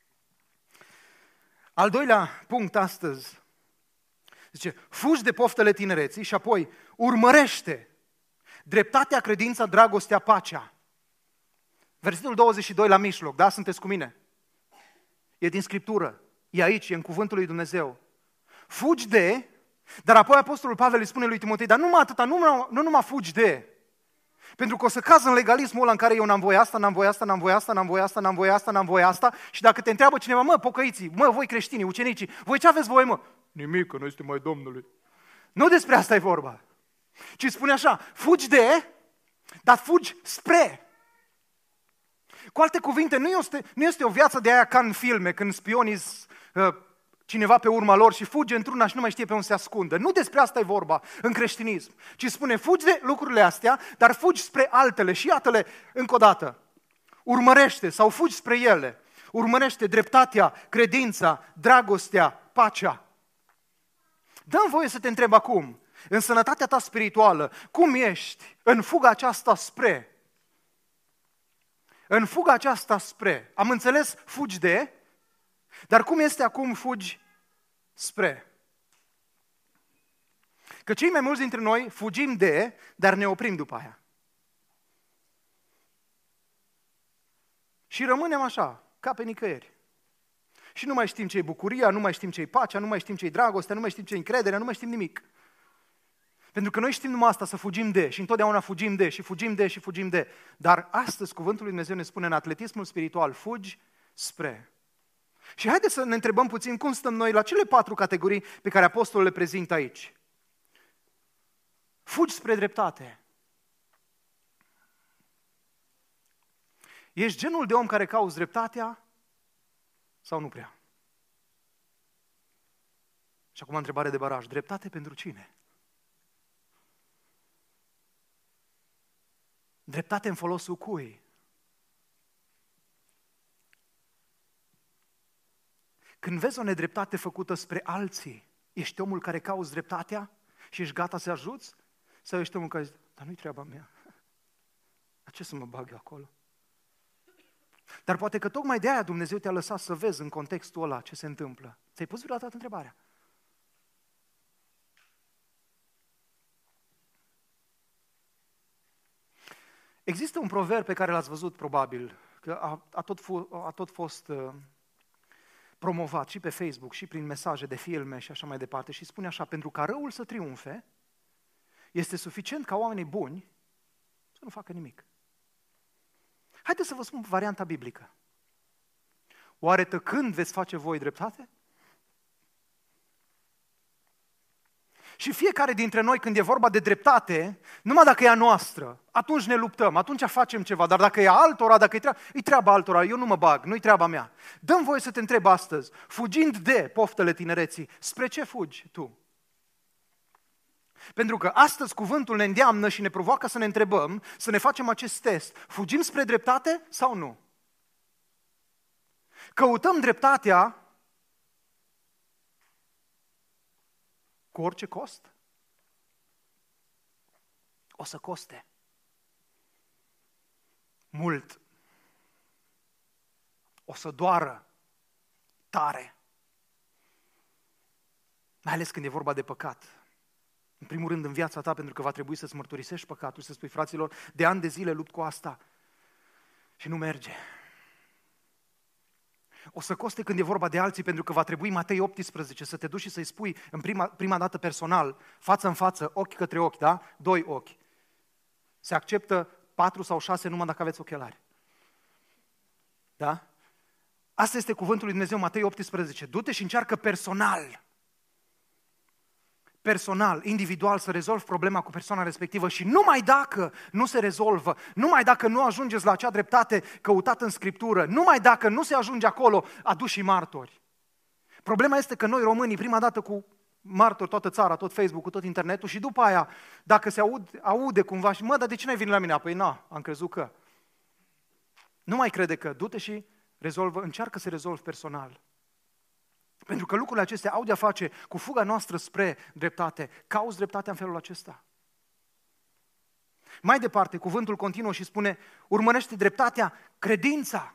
Al doilea punct astăzi, zice, fugi de poftele tinereții și apoi urmărește dreptatea, credința, dragostea, pacea. Versetul douăzeci și doi la mijloc, da? Sunteți cu mine? E din Scriptură, e aici, e în cuvântul lui Dumnezeu. Fugi de, dar apoi Apostolul Pavel îi spune lui Timotei, dar numai atâta, nu, nu numai fugi de, pentru că o să caz în legalismul ăla în care eu n-am voie asta, n-am voie asta, n-am voie asta, n-am voie asta, n-am voie asta, n-am voie asta și dacă te întreabă cineva, mă, pocăiții, mă, voi creștinii, ucenicii, voi ce aveți voie, mă? Nimic, că noi suntem mai Domnului. Nu despre asta e vorba, ci spune așa, fugi de, dar fugi spre. Cu alte cuvinte, nu este, nu este o viață de aia ca în filme, când spionii uh, cineva pe urma lor și fuge într-una și nu mai știe pe unde se ascundă. Nu despre asta e vorba în creștinism, ci spune fugi de lucrurile astea, dar fugi spre altele și iată-le încă o dată. Urmărește sau fugi spre ele. Urmărește dreptatea, credința, dragostea, pacea. Dă-mi voie să te întreb acum, în sănătatea ta spirituală, cum ești în fuga aceasta spre? În fuga aceasta spre. Am înțeles, fugi de, dar cum este acum fugi spre? Că cei mai mulți dintre noi fugim de, dar ne oprim după aia. Și rămânem așa, ca pe nicăieri. Și nu mai știm ce e bucuria, nu mai știm ce e pacea, nu mai știm ce e dragostea, nu mai știm ce e încrederea, nu mai știm nimic. Pentru că noi știm numai asta, să fugim de și întotdeauna fugim de și fugim de și fugim de. Dar astăzi cuvântul lui Dumnezeu ne spune în atletismul spiritual, fugi spre. Și haideți să ne întrebăm puțin cum stăm noi la cele patru categorii pe care apostolul le prezintă aici. Fugi spre dreptate. Ești genul de om care cauți dreptatea sau nu prea? Și acum întrebare de baraj. Dreptate pentru cine? Dreptate în folosul cui? Când vezi o nedreptate făcută spre alții, ești omul care cauți dreptatea și ești gata să ajuți? Sau ești omul care zice, dar nu-i treaba mea. Dar ce să mă bag eu acolo? Dar poate că tocmai de aia Dumnezeu te-a lăsat să vezi în contextul ăla ce se întâmplă. Ți-ai pus vreodată întrebarea? Există un proverb pe care l-ați văzut probabil, că a, a, tot, fu, a tot fost uh, promovat și pe Facebook și prin mesaje de filme și așa mai departe și spune așa, pentru ca răul să triumfe, este suficient ca oamenii buni să nu facă nimic. Haideți să vă spun varianta biblică. Oare tăcând veți face voi dreptate? Și fiecare dintre noi, când e vorba de dreptate, numai dacă e a noastră, atunci ne luptăm, atunci facem ceva, dar dacă e a altora, dacă e treaba, e treaba altora, eu nu mă bag, nu-i treaba mea. Dă-mi voie să te întreb astăzi, fugind de poftele tinereții, spre ce fugi tu? Pentru că astăzi cuvântul ne îndeamnă și ne provoacă să ne întrebăm, să ne facem acest test. Fugim spre dreptate sau nu? Căutăm dreptatea cu orice cost? O să coste. Mult. O să doară tare. Mai ales când e vorba de păcat. În primul rând în viața ta, pentru că va trebui să-ți mărturisești păcatul, să spui fraților, de ani de zile lupt cu asta și nu merge. O să coste când e vorba de alții, pentru că va trebui Matei optsprezece să te duci și să-i spui în prima, prima dată personal, față în față, ochi către ochi, da? Doi ochi. Se acceptă patru sau șase numai dacă aveți ochelari. Da? Asta este cuvântul lui Dumnezeu, Matei optsprezece. Du-te și încearcă personal. Personal, individual, să rezolvi problema cu persoana respectivă și numai dacă nu se rezolvă, numai dacă nu ajungeți la acea dreptate căutată în Scriptură, numai dacă nu se ajunge acolo, aduci și martori. Problema este că noi românii, prima dată cu martori, toată țara, tot Facebook-ul, tot internetul și după aia, dacă se aude, aude cumva și mă, dar de ce n-ai venit la mine? Păi na, am crezut că. Nu mai crede că, du-te și rezolvă, încearcă să rezolvi personal. Pentru că lucrurile acestea au de-a face cu fuga noastră spre dreptate. Cauți dreptatea în felul acesta. Mai departe, cuvântul continuă și spune, urmărește dreptatea, credința.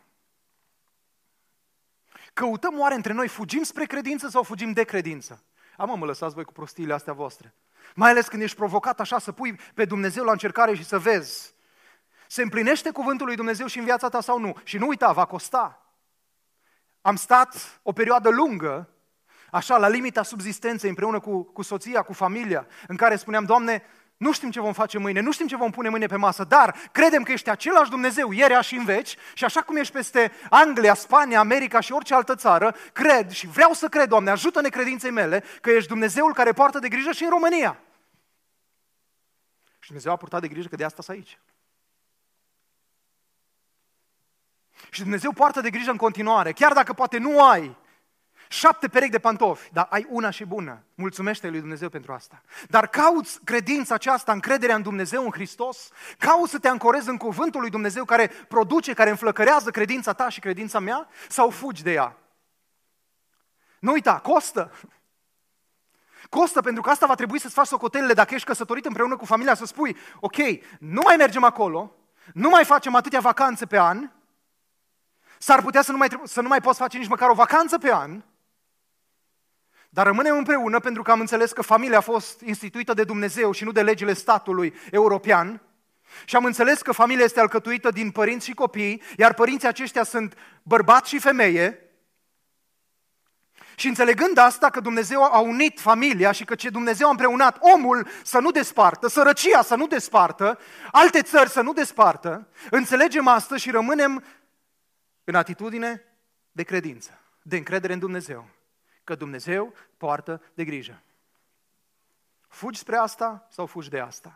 Căutăm oare între noi, fugim spre credință sau fugim de credință? Am mă lăsați voi cu prostiile astea voastre. Mai ales când ești provocat așa să pui pe Dumnezeu la încercare și să vezi. Se împlinește cuvântul lui Dumnezeu și în viața ta sau nu? Și nu uita, va costa. Am stat o perioadă lungă, așa, la limita subzistenței, împreună cu, cu soția, cu familia, în care spuneam, Doamne, nu știm ce vom face mâine, nu știm ce vom pune mâine pe masă, dar credem că ești același Dumnezeu, ieri și în veci, și așa cum ești peste Anglia, Spania, America și orice altă țară, cred și vreau să cred, Doamne, ajută-ne credinței mele, că ești Dumnezeul care poartă de grijă și în România. Și Dumnezeu a purtat de grijă că de asta sunt aici. Și Dumnezeu poartă de grijă în continuare, chiar dacă poate nu ai șapte perechi de pantofi, dar ai una și bună. Mulțumește lui Dumnezeu pentru asta. Dar cauți credința aceasta, încrederea în Dumnezeu, în Hristos, cauți să te ancorezi în cuvântul lui Dumnezeu care produce, care înflăcărează credința ta și credința mea, sau fugi de ea? Nu uita, costă. Costă, pentru că asta va trebui să-ți faci socotelele dacă ești căsătorit împreună cu familia, să spui, ok, nu mai mergem acolo, nu mai facem atâtea vacanțe pe an, s-ar putea să nu mai, să nu mai poți face nici măcar o vacanță pe an, dar rămânem împreună pentru că am înțeles că familia a fost instituită de Dumnezeu și nu de legile statului european și am înțeles că familia este alcătuită din părinți și copii, iar părinții aceștia sunt bărbat și femeie. Și înțelegând asta, că Dumnezeu a unit familia și că ce Dumnezeu a împreunat, omul să nu despartă, sărăcia să nu despartă, alte țări să nu despartă, înțelegem asta și rămânem în atitudine de credință, de încredere în Dumnezeu, că Dumnezeu poartă de grijă. Fugi spre asta sau fugi de asta?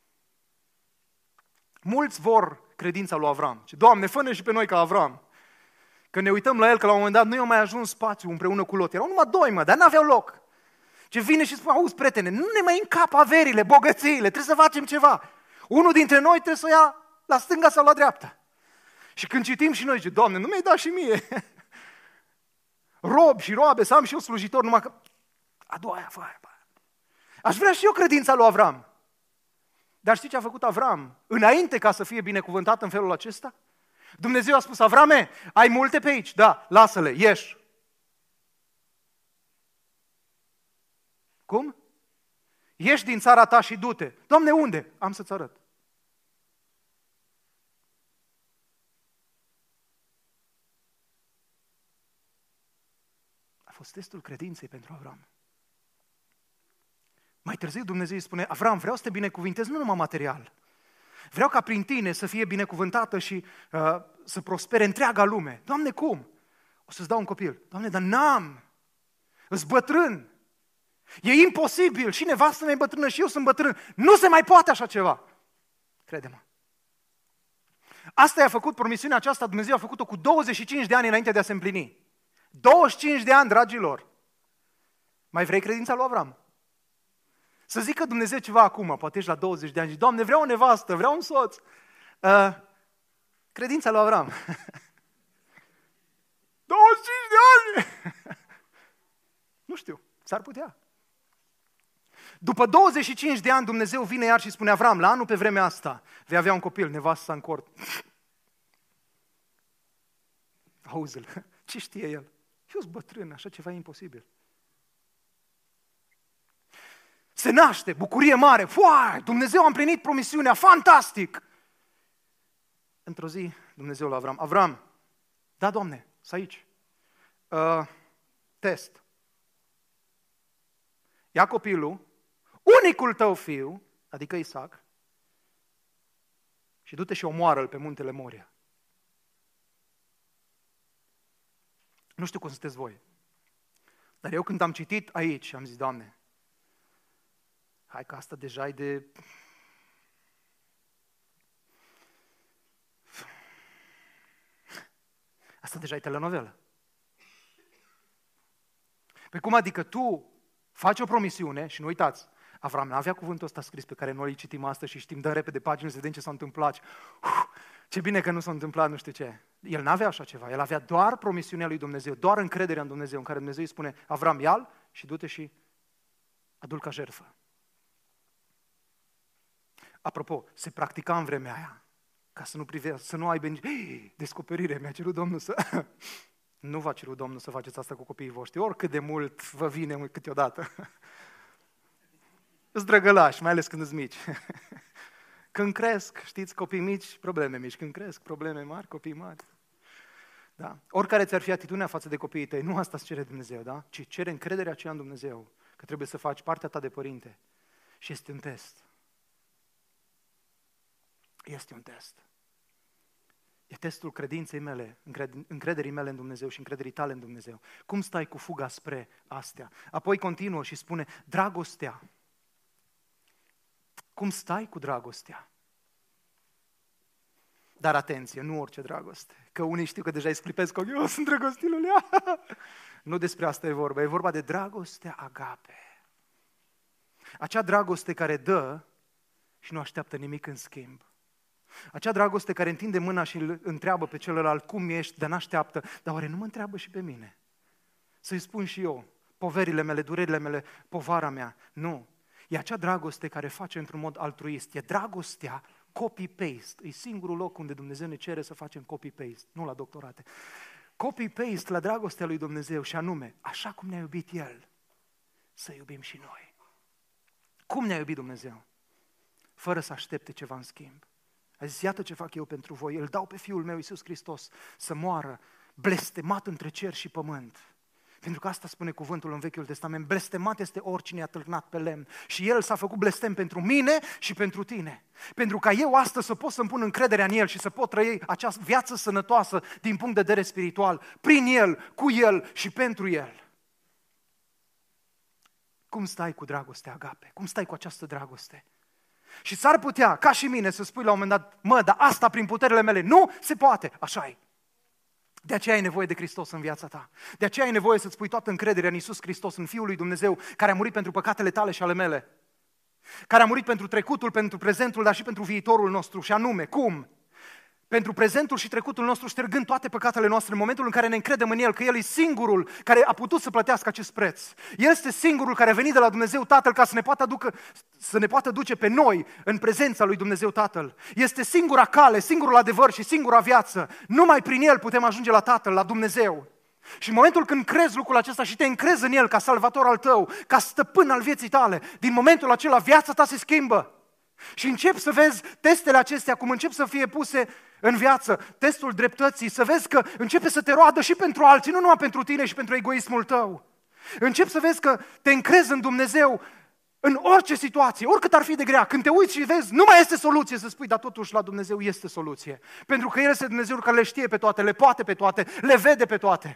Mulți vor credința lui Avram. Doamne, fă-ne și pe noi ca Avram. Că ne uităm la el, că la un moment dat nu i-a mai ajuns spațiu împreună cu Lot. Erau numai doi, mă, dar n-aveau loc. Ce vine și spune, auzi, prietene, nu ne mai încap averile, bogățiile, trebuie să facem ceva. Unul dintre noi trebuie să o ia la stânga sau la dreapta. Și când citim și noi, zice, Doamne, nu mi-ai dat și mie. Rob și roabe, să am și eu slujitor, numai că a doua aia, aia, aia. Aș vrea și eu credința lui Avram. Dar știi ce a făcut Avram? Înainte ca să fie binecuvântat în felul acesta? Dumnezeu a spus, Avrame, ai multe pe aici? Da, lasă-le, ieși. Cum? Ieși din țara ta și du-te. Doamne, unde? Am să-ți arăt. A fost testul credinței pentru Avram. Mai târziu Dumnezeu îi spune, Avram, vreau să te binecuvintez nu numai material. Vreau ca prin tine să fie binecuvântată și uh, să prospere întreaga lume. Doamne, cum? O să-ți dau un copil. Doamne, dar n-am. Îs bătrân. E imposibil. Și nevastă mea e bătrână și eu sunt bătrân. Nu se mai poate așa ceva. Crede-mă. Asta i-a făcut, promisiunea aceasta, Dumnezeu a făcut-o cu douăzeci și cinci de ani înainte de a se împlini. douăzeci și cinci de ani, dragilor. Mai vrei credința lui Avram? Să zică Dumnezeu ceva acum, poate ești la douăzeci de ani și Doamne, vreau o nevastă, vreau un soț. Uh, credința lui Avram. douăzeci și cinci de ani! Nu știu, s-ar putea. După douăzeci și cinci de ani Dumnezeu vine iar și spune, Avram, la anul pe vremea asta vei avea un copil, nevasta în cort. Auzi-l, ce știe el? Eu sunt bătrân, așa ceva e imposibil. Se naște, bucurie mare, foai, Dumnezeu a împlinit promisiunea, fantastic! Într-o zi, Dumnezeu la Avram, Avram, da, Doamne, să aici. uh, test. Ia copilul, unicul tău fiu, adică Isaac, și du-te și omoară-l pe muntele Moria. Nu știu cum sunteți voi, dar eu când am citit aici, am zis, Doamne, hai că asta deja e de... Asta deja e telenovelă. Păi cum adică tu faci o promisiune și nu uitați, Avram n-avea cuvântul ăsta scris pe care noi îl citim astăzi și știm, dăm repede pagini să vedem ce s-a întâmplat. Uf, ce bine că nu s-a întâmplat, nu știu ce. El n-avea așa ceva, el avea doar promisiunea lui Dumnezeu, doar încrederea în Dumnezeu, în care Dumnezeu îi spune, Avram, ia-l și du-te și adu-l ca jertfă. Apropo, se practica în vremea aia, ca să nu privească, să nu aibă descoperire, mi-a cerut Domnul să... Nu v-a cerut Domnul să faceți asta cu copiii voștri, oricât de mult vă vine câteodată. Îți drăgălași, mai ales când îți mici. Când cresc, știți, copii mici, probleme mici. Când cresc, probleme mari, copii mari. Da? Oricare ți-ar fi atitudinea față de copiii tăi, nu asta îți cere Dumnezeu, da? Ci cere încrederea aceea în Dumnezeu, că trebuie să faci partea ta de părinte. Și este un test. Este un test. E testul credinței mele, încrederii mele în Dumnezeu și încrederii tale în Dumnezeu. Cum stai cu fuga spre astea? Apoi continuă și spune, dragostea. Cum stai cu dragostea? Dar atenție, nu orice dragoste. Că unii știu că deja îi sclipesc ochii, eu sunt drăgostilul ea. Nu despre asta e vorba, e vorba de dragostea agape. Acea dragoste care dă și nu așteaptă nimic în schimb. Acea dragoste care întinde mâna și îl întreabă pe celălalt cum ești, dar n-așteaptă, dar oare nu mă întreabă și pe mine? Să-i spun și eu, poverile mele, durerile mele, povara mea. Nu. E acea dragoste care face într-un mod altruist. E dragostea copy-paste. E singurul loc unde Dumnezeu ne cere să facem copy-paste, nu la doctorate. Copy-paste la dragostea lui Dumnezeu și anume, așa cum ne-a iubit El, să iubim și noi. Cum ne-a iubit Dumnezeu? Fără să aștepte ceva în schimb. A zis, iată ce fac eu pentru voi, îl dau pe Fiul meu, Iisus Hristos, să moară blestemat între cer și pământ. Pentru că asta spune cuvântul în Vechiul Testament, blestemat este oricine a tâlcnat pe lemn. Și El s-a făcut blestem pentru mine și pentru tine. Pentru ca eu astăzi să pot să-mi pun încrederea în El și să pot trăi această viață sănătoasă din punct de vedere spiritual, prin El, cu El și pentru El. Cum stai cu dragostea agape? Cum stai cu această dragoste? Și s-ar putea, ca și mine, să spui la un moment dat, mă, dar asta prin puterile mele nu se poate, așa e. De aceea ai nevoie de Hristos în viața ta. De aceea ai nevoie să-ți pui toată încrederea în Iisus Hristos, în Fiul lui Dumnezeu, care a murit pentru păcatele tale și ale mele. Care a murit pentru trecutul, pentru prezentul, dar și pentru viitorul nostru. Și anume, cum? Pentru prezentul și trecutul nostru, ștergând toate păcatele noastre în momentul în care ne încredem în El, că El e singurul care a putut să plătească acest preț. El este singurul care a venit de la Dumnezeu Tatăl ca să ne poată, aducă, să ne poată duce pe noi în prezența lui Dumnezeu Tatăl. Este singura cale, singurul adevăr și singura viață. Numai prin El putem ajunge la Tatăl, la Dumnezeu. Și în momentul când crezi lucrul acesta și te încrezi în El ca salvator al tău, ca stăpân al vieții tale, din momentul acela viața ta se schimbă. Și începi să vezi testele acestea, cum încep să fie puse în viață, testul dreptății, să vezi că începe să te roadă și pentru alții, nu numai pentru tine și pentru egoismul tău. Începi să vezi că te încrezi în Dumnezeu în orice situație, oricât ar fi de grea. Când te uiți și vezi, nu mai este soluție, să spui, dar totuși la Dumnezeu este soluție. Pentru că El este Dumnezeul care le știe pe toate, le poate pe toate, le vede pe toate.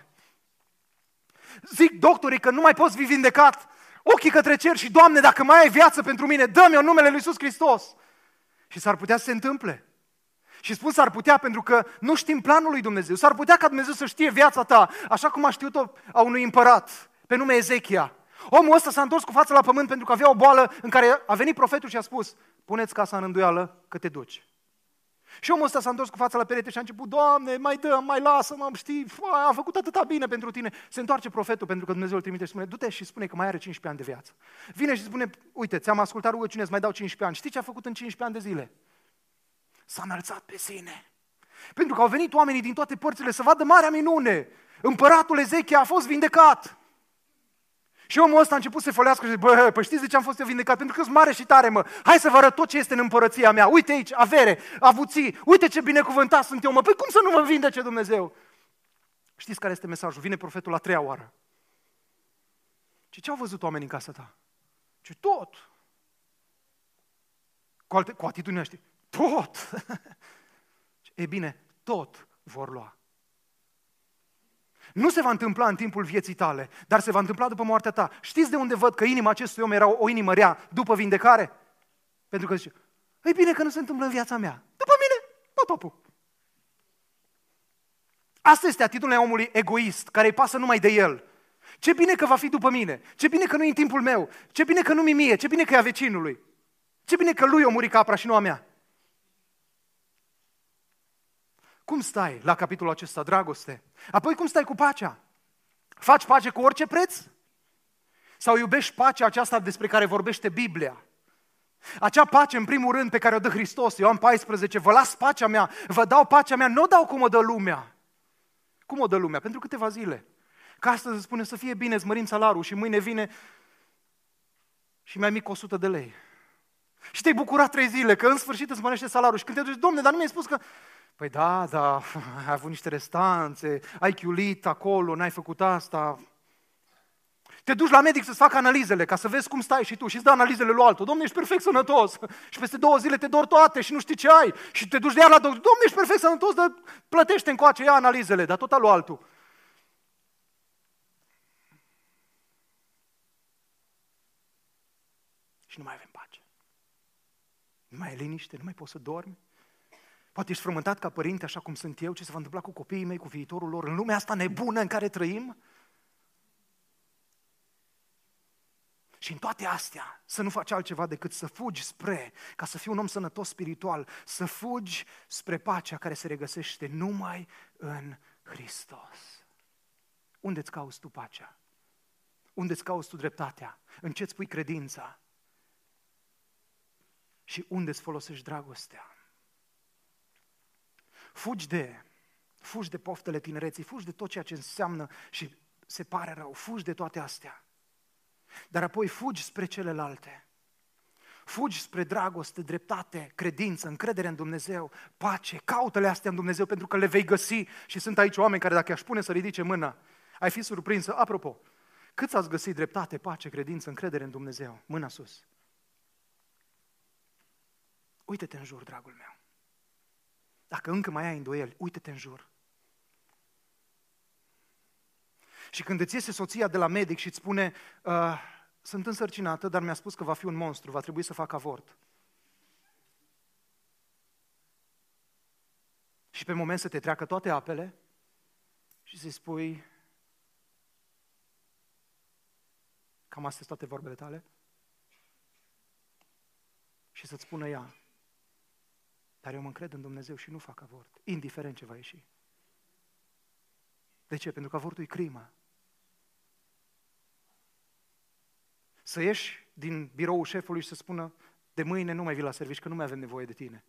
Zic doctorii că nu mai poți fi vindecat, ochii către cer și, Doamne, dacă mai ai viață pentru mine, dă-mi-o în numele lui Iisus Hristos. Și s-ar putea să se întâmple. Și spun s-ar putea pentru că nu știm planul lui Dumnezeu. S-ar putea ca Dumnezeu să știe viața ta, așa cum a știut-o a unui împărat, pe nume Ezechia. Omul ăsta s-a întors cu fața la pământ pentru că avea o boală în care a venit profetul și a spus, puneți casa în îndoială că te duci. Și omul ăsta s-a întors cu fața la perete și a început, Doamne, mai dă, mai lasă-mă, știi, a făcut atâta bine pentru tine. Se întoarce profetul pentru că Dumnezeu îl trimite și spune, du-te și spune că mai are cincisprezece ani de viață. Vine și spune, uite, ți-am ascultat rugăciunea, îți mai dau cincisprezece ani. Știi ce a făcut în cincisprezece ani de zile? S-a înălțat pe sine. Pentru că au venit oamenii din toate părțile să vadă marea minune. Împăratul Ezechia a fost vindecat. Și omul ăsta a început să se folească și zice, bă, păi știți de ce am fost eu vindecat? Pentru că sunt mare și tare, mă. Hai să vă arăt tot ce este în împărăția mea. Uite aici, avere, avuții. Uite ce binecuvântat sunt eu, mă. Păi cum să nu mă vindece Dumnezeu? Știți care este mesajul? Vine profetul la treia oară. Ce, ce au văzut oamenii în casa ta? Ce tot. Cu, alte, cu atitudinea, știi? Tot. E bine, tot vor lua. Nu se va întâmpla în timpul vieții tale, dar se va întâmpla după moartea ta. Știți de unde văd că inima acestui om era o inimă rea după vindecare? Pentru că zice, e bine că nu se întâmplă în viața mea. După mine, potopul. Asta este atitudinea omului egoist, care îi pasă numai de el. Ce bine că va fi după mine, ce bine că nu e în timpul meu, ce bine că nu-mi mie, ce bine că e a vecinului, ce bine că lui o muri capra și nu a mea. Cum stai la capitolul acesta, dragoste? Apoi cum stai cu pacea? Faci pace cu orice preț? Sau iubești pacea aceasta despre care vorbește Biblia? Acea pace, în primul rând, pe care o dă Hristos, Ioan paisprezece, vă las pacea mea, vă dau pacea mea, nu o dau cum o dă lumea. Cum o dă lumea? Pentru câteva zile. Că astăzi îți spune să fie bine, îți mărim salariul și mâine vine și mai mic o sută de lei. Și te-ai bucurat trei zile, că în sfârșit îți mărește salariul. Și când te duci, Domne, dar nu mi-ai spus că... Păi da, da, ai avut niște restanțe, ai chiulit acolo, n-ai făcut asta. Te duci la medic să-ți facă analizele, ca să vezi cum stai și tu și îți dă analizele lui altul. Domne, ești perfect sănătos. Și peste două zile te dor toate și nu știi ce ai. Și te duci de iar la doctor. Domne, ești perfect sănătos, dar plătește încoace, ia analizele, dar tot al lui altul. Și nu mai avem pace. Nu mai ai liniște, nu mai poți să dormi. Poate ești frământat ca părinte, așa cum sunt eu, ce se va întâmpla cu copiii mei, cu viitorul lor, în lumea asta nebună în care trăim. Și în toate astea, să nu faci altceva decât să fugi spre, ca să fii un om sănătos spiritual, să fugi spre pacea care se regăsește numai în Hristos. Unde îți cauți tu pacea? Unde îți cauți tu dreptatea? În ce îți pui credința? Și unde îți folosești dragostea? Fugi de, fugi de poftele tinereții, fugi de tot ceea ce înseamnă și se pare rău, fugi de toate astea. Dar apoi fugi spre celelalte. Fugi spre dragoste, dreptate, credință, încredere în Dumnezeu, pace, caută-le astea în Dumnezeu pentru că le vei găsi. Și sunt aici oameni care dacă i-aș pune să ridice mâna, ai fi surprinsă. Apropo, câți ați găsit dreptate, pace, credință, încredere în Dumnezeu? Mâna sus. Uite-te în jur, dragul meu. Dacă încă mai ai îndoieli, uite-te în jur. Și când îți iese soția de la medic și îți spune, uh, sunt însărcinată, dar mi-a spus că va fi un monstru, va trebui să fac avort. Și pe moment să te treacă toate apele și să-i spui, cam astea sunt toate vorbele tale? Și să-ți spună ea, dar eu mă încred în Dumnezeu și nu fac avort, indiferent ce va ieși. De ce? Pentru că avortul e crimă. Să ieși din biroul șefului și să spună, de mâine nu mai vii la serviciu, că nu mai avem nevoie de tine.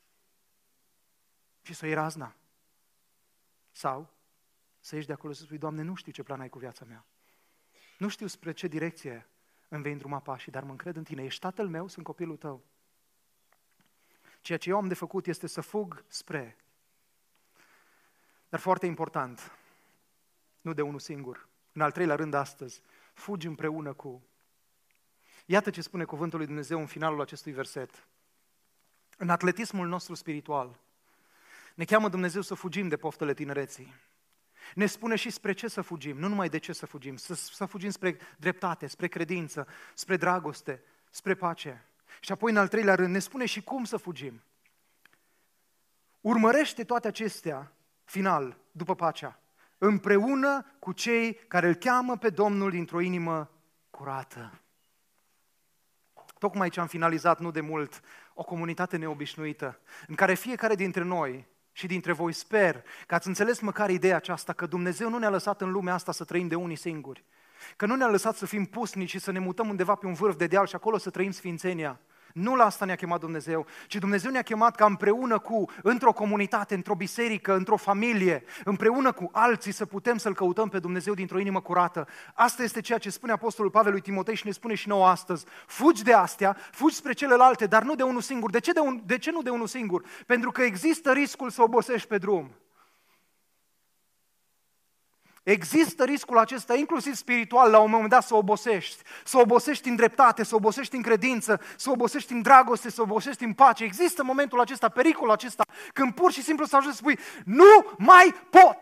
Și să iei razna. Sau să ieși de acolo și să spui, Doamne, nu știu ce plan ai cu viața mea. Nu știu spre ce direcție îmi vei îndruma pașii, dar mă încred în tine. Ești tatăl meu, sunt copilul tău. Ceea ce eu am de făcut este să fug spre. Dar foarte important, nu de unul singur. În al treilea rând astăzi, fugi împreună cu. Iată ce spune cuvântul lui Dumnezeu în finalul acestui verset. În atletismul nostru spiritual, ne cheamă Dumnezeu să fugim de poftele tinereții. Ne spune și spre ce să fugim, nu numai de ce să fugim, să, să fugim spre dreptate, spre credință, spre dragoste, spre pace. Și apoi, în al treilea rând, ne spune și cum să fugim. Urmărește toate acestea, final, după pacea, împreună cu cei care îl cheamă pe Domnul dintr-o inimă curată. Tocmai ce am finalizat nu de mult, o comunitate neobișnuită, în care fiecare dintre noi și dintre voi sper că ați înțeles măcar ideea aceasta, că Dumnezeu nu ne-a lăsat în lumea asta să trăim de unii singuri, că nu ne-a lăsat să fim pusnici și să ne mutăm undeva pe un vârf de deal și acolo să trăim sfințenia. Nu la asta ne-a chemat Dumnezeu, ci Dumnezeu ne-a chemat ca împreună cu, într-o comunitate, într-o biserică, într-o familie, împreună cu alții să putem să-L căutăm pe Dumnezeu dintr-o inimă curată. Asta este ceea ce spune Apostolul Pavel lui Timotei și ne spune și nouă astăzi. Fugi de astea, fugi spre celelalte, dar nu de unul singur. De ce, de un, de ce nu de unul singur? Pentru că există riscul să obosești pe drum. Există riscul acesta, inclusiv spiritual, la un moment dat să obosești. Să obosești în dreptate, să obosești în credință, să obosești în dragoste, să obosești în pace. Există momentul acesta, pericolul acesta, când pur și simplu să ajungi să spui, nu mai pot!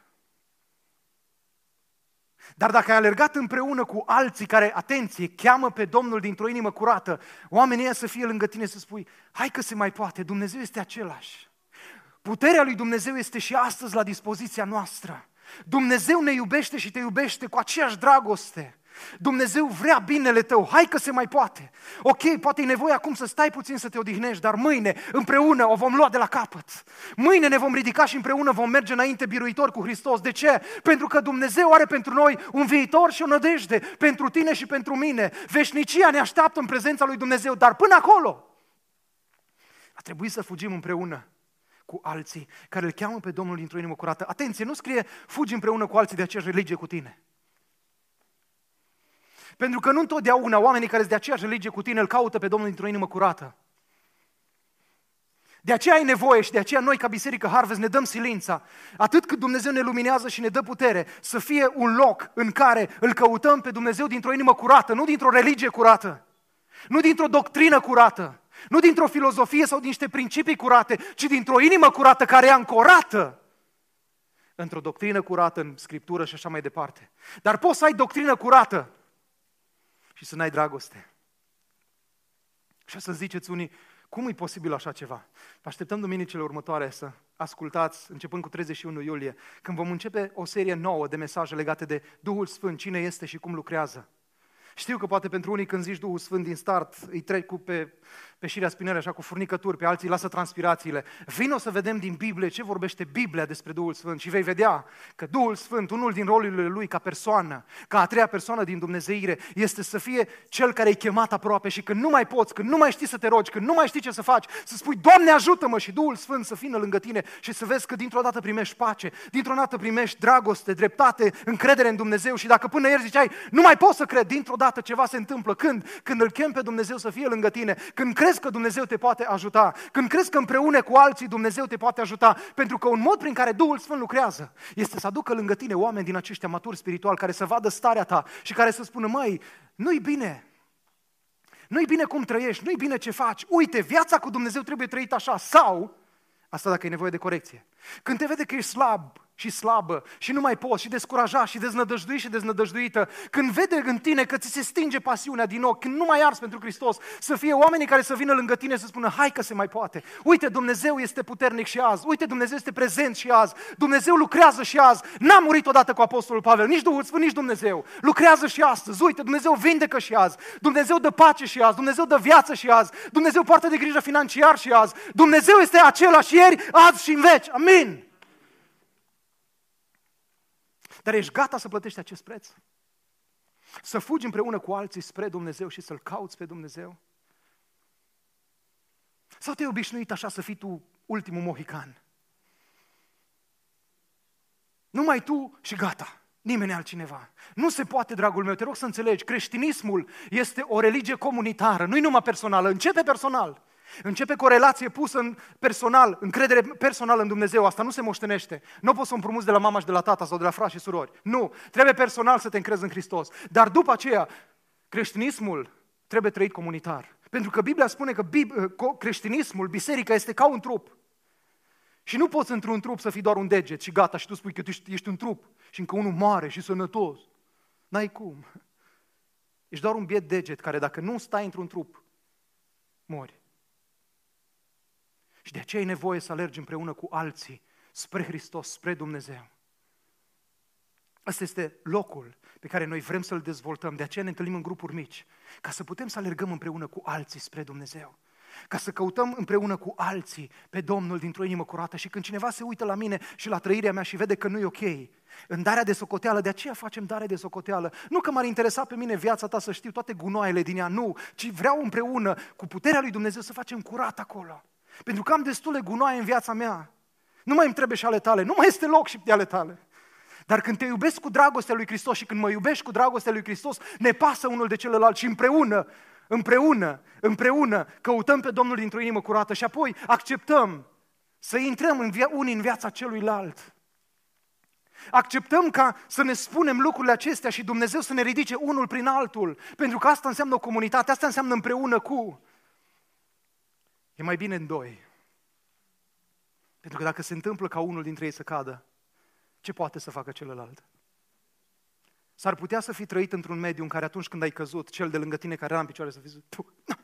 Dar dacă ai alergat împreună cu alții care, atenție, cheamă pe Domnul dintr-o inimă curată, oamenii ăia să fie lângă tine să spui, hai că se mai poate, Dumnezeu este același. Puterea lui Dumnezeu este și astăzi la dispoziția noastră. Dumnezeu ne iubește și te iubește cu aceeași dragoste. Dumnezeu vrea binele tău, hai că se mai poate. Ok, poate e nevoie acum să stai puțin să te odihnești, dar mâine împreună o vom lua de la capăt. Mâine ne vom ridica și împreună vom merge înainte biruitor cu Hristos. De ce? Pentru că Dumnezeu are pentru noi un viitor și o nădejde, pentru tine și pentru mine. Veșnicia ne așteaptă în prezența lui Dumnezeu, dar până acolo a trebuit să fugim împreună cu alții care îl cheamă pe Domnul dintr-o inimă curată. Atenție, nu scrie fugi împreună cu alții de aceeași religie cu tine. Pentru că nu întotdeauna oamenii care sunt de aceeași religie cu tine îl caută pe Domnul dintr-o inimă curată. De aceea ai nevoie și de aceea noi ca Biserică Harvest ne dăm silința, atât cât Dumnezeu ne luminează și ne dă putere, să fie un loc în care îl căutăm pe Dumnezeu dintr-o inimă curată, nu dintr-o religie curată, nu dintr-o doctrină curată, nu dintr-o filozofie sau din niște principii curate, ci dintr-o inimă curată care e ancorată într-o doctrină curată, în Scriptură și așa mai departe. Dar poți să ai doctrină curată și să n-ai dragoste. Și să ziceți unii, cum e posibil așa ceva? Vă așteptăm duminicile următoare să ascultați, începând cu treizeci și unu iulie, când vom începe o serie nouă de mesaje legate de Duhul Sfânt, cine este și cum lucrează. Știu că poate pentru unii când zici Duhul Sfânt din start, îi trec cu pe, pe șirea spinării așa cu furnicături, pe alții lasă transpirațiile. Vino să vedem din Biblie ce vorbește Biblia despre Duhul Sfânt și vei vedea că Duhul Sfânt, unul din rolurile lui ca persoană, ca a treia persoană din Dumnezeire, este să fie cel care e chemat aproape și când nu mai poți, când nu mai știi să te rogi, când nu mai știi ce să faci, să spui, Doamne ajută-mă și Duhul Sfânt să vină lângă tine și să vezi că dintr-o dată primești pace, dintr-o dată primești dragoste, dreptate, încredere în Dumnezeu și dacă până ieri ziceai, nu mai pot să cred, dintr-o dată ceva se întâmplă. Când? Când îl chem pe Dumnezeu să fie lângă tine, când crezi că Dumnezeu te poate ajuta, când crezi că împreună cu alții Dumnezeu te poate ajuta, pentru că un mod prin care Duhul Sfânt lucrează este să aducă lângă tine oameni din aceștia maturi spiritual care să vadă starea ta și care să spună, măi, nu-i bine, nu-i bine cum trăiești, nu-i bine ce faci, uite, viața cu Dumnezeu trebuie trăită așa, sau, asta dacă e nevoie de corecție, când te vede că ești slab și slabă și nu mai poți și descurajat și deznădăjduit și deznădăjduită, când vede în tine că ți se stinge pasiunea din ochi, când nu mai arzi pentru Hristos, să fie oamenii care să vină lângă tine să spună, hai că se mai poate, uite Dumnezeu este puternic și azi, uite Dumnezeu este prezent și azi, Dumnezeu lucrează și azi, n-a murit odată cu Apostolul Pavel, nici Duhul Sfânt, nici Dumnezeu, lucrează și astăzi, uite Dumnezeu vindecă și azi, Dumnezeu dă pace și azi, Dumnezeu dă viață și azi, Dumnezeu poartă de grijă financiar și azi, Dumnezeu este același ieri, azi și în veci, amin. Dar ești gata să plătești acest preț? Să fugi împreună cu alții spre Dumnezeu și să-L cauți pe Dumnezeu? Sau te-ai obișnuit așa să fii tu ultimul mohican? Numai tu și gata, nimeni altcineva. Nu se poate, dragul meu, te rog să înțelegi, creștinismul este o religie comunitară, nu-i numai personală, începe personal. Începe cu o relație pusă în personal, încredere personală în Dumnezeu, asta nu se moștenește. Nu poți să împrumuți de la mama și de la tata sau de la frați și surori. Nu, trebuie personal să te încrezi în Hristos. Dar după aceea, creștinismul trebuie trăit comunitar. Pentru că Biblia spune că creștinismul, biserica este ca un trup. Și nu poți într-un trup să fii doar un deget și gata și tu spui că tu ești, ești un trup și încă unul mare și sănătos. N-ai cum. Ești doar un biet deget care dacă nu stai într-un trup, mori. Și de aceea e nevoie să alergi împreună cu alții spre Hristos, spre Dumnezeu. Ăsta este locul pe care noi vrem să-l dezvoltăm, de aceea ne întâlnim în grupuri mici, ca să putem să alergăm împreună cu alții spre Dumnezeu. Ca să căutăm împreună cu alții pe Domnul dintr-o inimă curată și când cineva se uită la mine și la trăirea mea și vede că nu e ok, în darea de socoteală, de aceea facem dare de socoteală. Nu că m-ar interesa pe mine viața ta să știu toate gunoaiele din ea, nu, ci vreau împreună cu puterea lui Dumnezeu să facem curat acolo. Pentru că am destule gunoaie în viața mea. Nu mai îmi trebuie și ale tale, nu mai este loc și de ale tale. Dar când te iubesc cu dragostea lui Hristos și când mă iubești cu dragostea lui Hristos, ne pasă unul de celălalt și împreună, împreună, împreună căutăm pe Domnul dintr-o inimă curată și apoi acceptăm să intrăm în via- unii în viața celuilalt. Acceptăm ca să ne spunem lucrurile acestea și Dumnezeu să ne ridice unul prin altul, pentru că asta înseamnă o comunitate, asta înseamnă împreună cu. E mai bine în doi. Pentru că dacă se întâmplă ca unul dintre ei să cadă, ce poate să facă celălalt? S-ar putea să fi trăit într-un mediu în care atunci când ai căzut, cel de lângă tine care era în picioare să fi zis, tu, nu.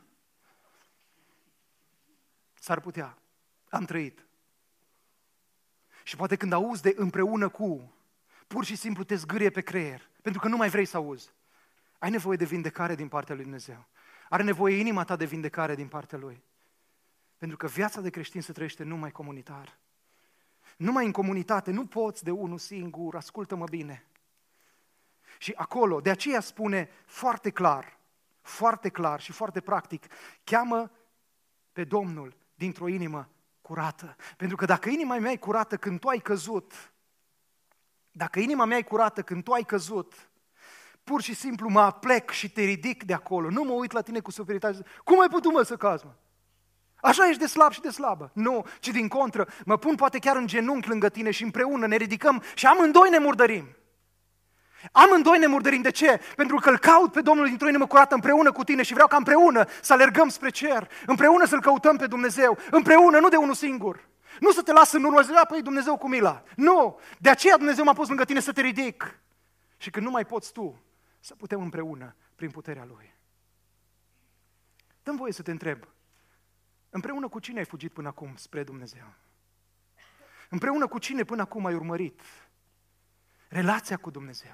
S-ar putea. Am trăit. Și poate când auzi de împreună cu, pur și simplu te zgârie pe creier, pentru că nu mai vrei să auzi. Ai nevoie de vindecare din partea lui Dumnezeu. Are nevoie inima ta de vindecare din partea Lui. Pentru că viața de creștin se trăiește numai comunitar. Numai în comunitate, nu poți de unul singur, ascultă-mă bine. Și acolo, de aceea spune foarte clar, foarte clar și foarte practic, cheamă pe Domnul dintr-o inimă curată. Pentru că dacă inima mea e curată când tu ai căzut, dacă inima mea e curată când tu ai căzut, pur și simplu mă aplec și te ridic de acolo. Nu mă uit la tine cu superioritate. Cum ai putut, mă, să cazi, mă? Așa ești de slab și de slabă. Nu, ci din contră, mă pun poate chiar în genunchi lângă tine și împreună ne ridicăm și amândoi ne murdărim. Amândoi ne murdărim. De ce? Pentru că îl caut pe Domnul dintr-o inimă curată împreună cu tine și vreau ca împreună să alergăm spre cer, împreună să-L căutăm pe Dumnezeu, împreună, nu de unul singur. Nu să te las în urmă, să zici, păi Dumnezeu cu mila. Nu! De aceea Dumnezeu m-a pus lângă tine să te ridic. Și când nu mai poți tu, să putem împreună, prin puterea Lui. Dă-mi voie să te întreb, împreună cu cine ai fugit până acum spre Dumnezeu? Împreună cu cine până acum ai urmărit relația cu Dumnezeu?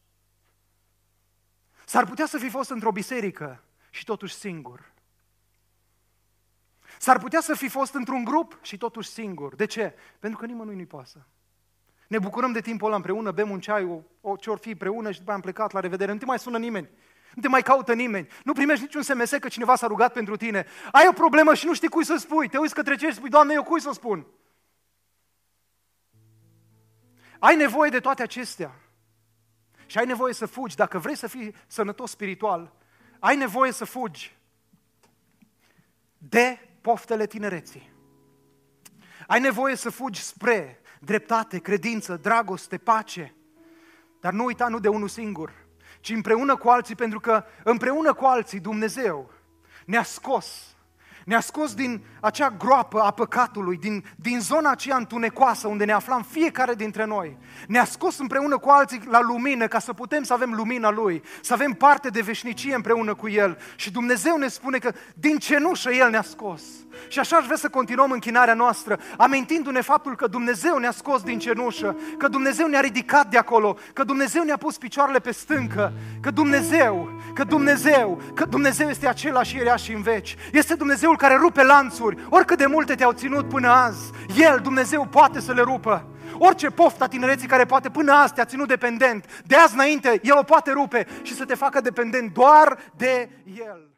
S-ar putea să fi fost într-o biserică și totuși singur. S-ar putea să fi fost într-un grup și totuși singur. De ce? Pentru că nimănui nu-i pasă. Ne bucurăm de timpul ăla împreună, bem un ceai, o, o ce-or fi împreună și după aia am plecat, la revedere. Nu te mai sună nimeni, nu te mai caută nimeni, nu primești niciun S M S că cineva s-a rugat pentru tine. Ai o problemă și nu știi cui să spui, te uiți către cer și spui, Doamne, eu cui să spun? Ai nevoie de toate acestea și ai nevoie să fugi. Dacă vrei să fii sănătos spiritual, ai nevoie să fugi de poftele tinereții. Ai nevoie să fugi spre dreptate, credință, dragoste, pace. Dar nu uita, nu de unul singur, ci împreună cu alții, pentru că împreună cu alții Dumnezeu ne-a scos. Ne-a scos din acea groapă a păcatului, din, din zona aceea întunecoasă unde ne aflam fiecare dintre noi. Ne-a scos împreună cu alții la lumină ca să putem să avem lumina Lui, să avem parte de veșnicie împreună cu El. Și Dumnezeu ne spune că din cenușă El ne-a scos. Și așa aș vrea să continuăm închinarea noastră, amintindu-ne faptul că Dumnezeu ne-a scos din cenușă, că Dumnezeu ne-a ridicat de acolo, că Dumnezeu ne-a pus picioarele pe stâncă, că Dumnezeu, că Dumnezeu, că Dumnezeu este același ieri, azi și în veci. Este Dumnezeul care rupe lanțuri, oricât de multe te-au ținut până azi, El, Dumnezeu, poate să le rupă. Orice poftă tinereții care poate până azi te-a ținut dependent, de azi înainte, El o poate rupe și să te facă dependent doar de El.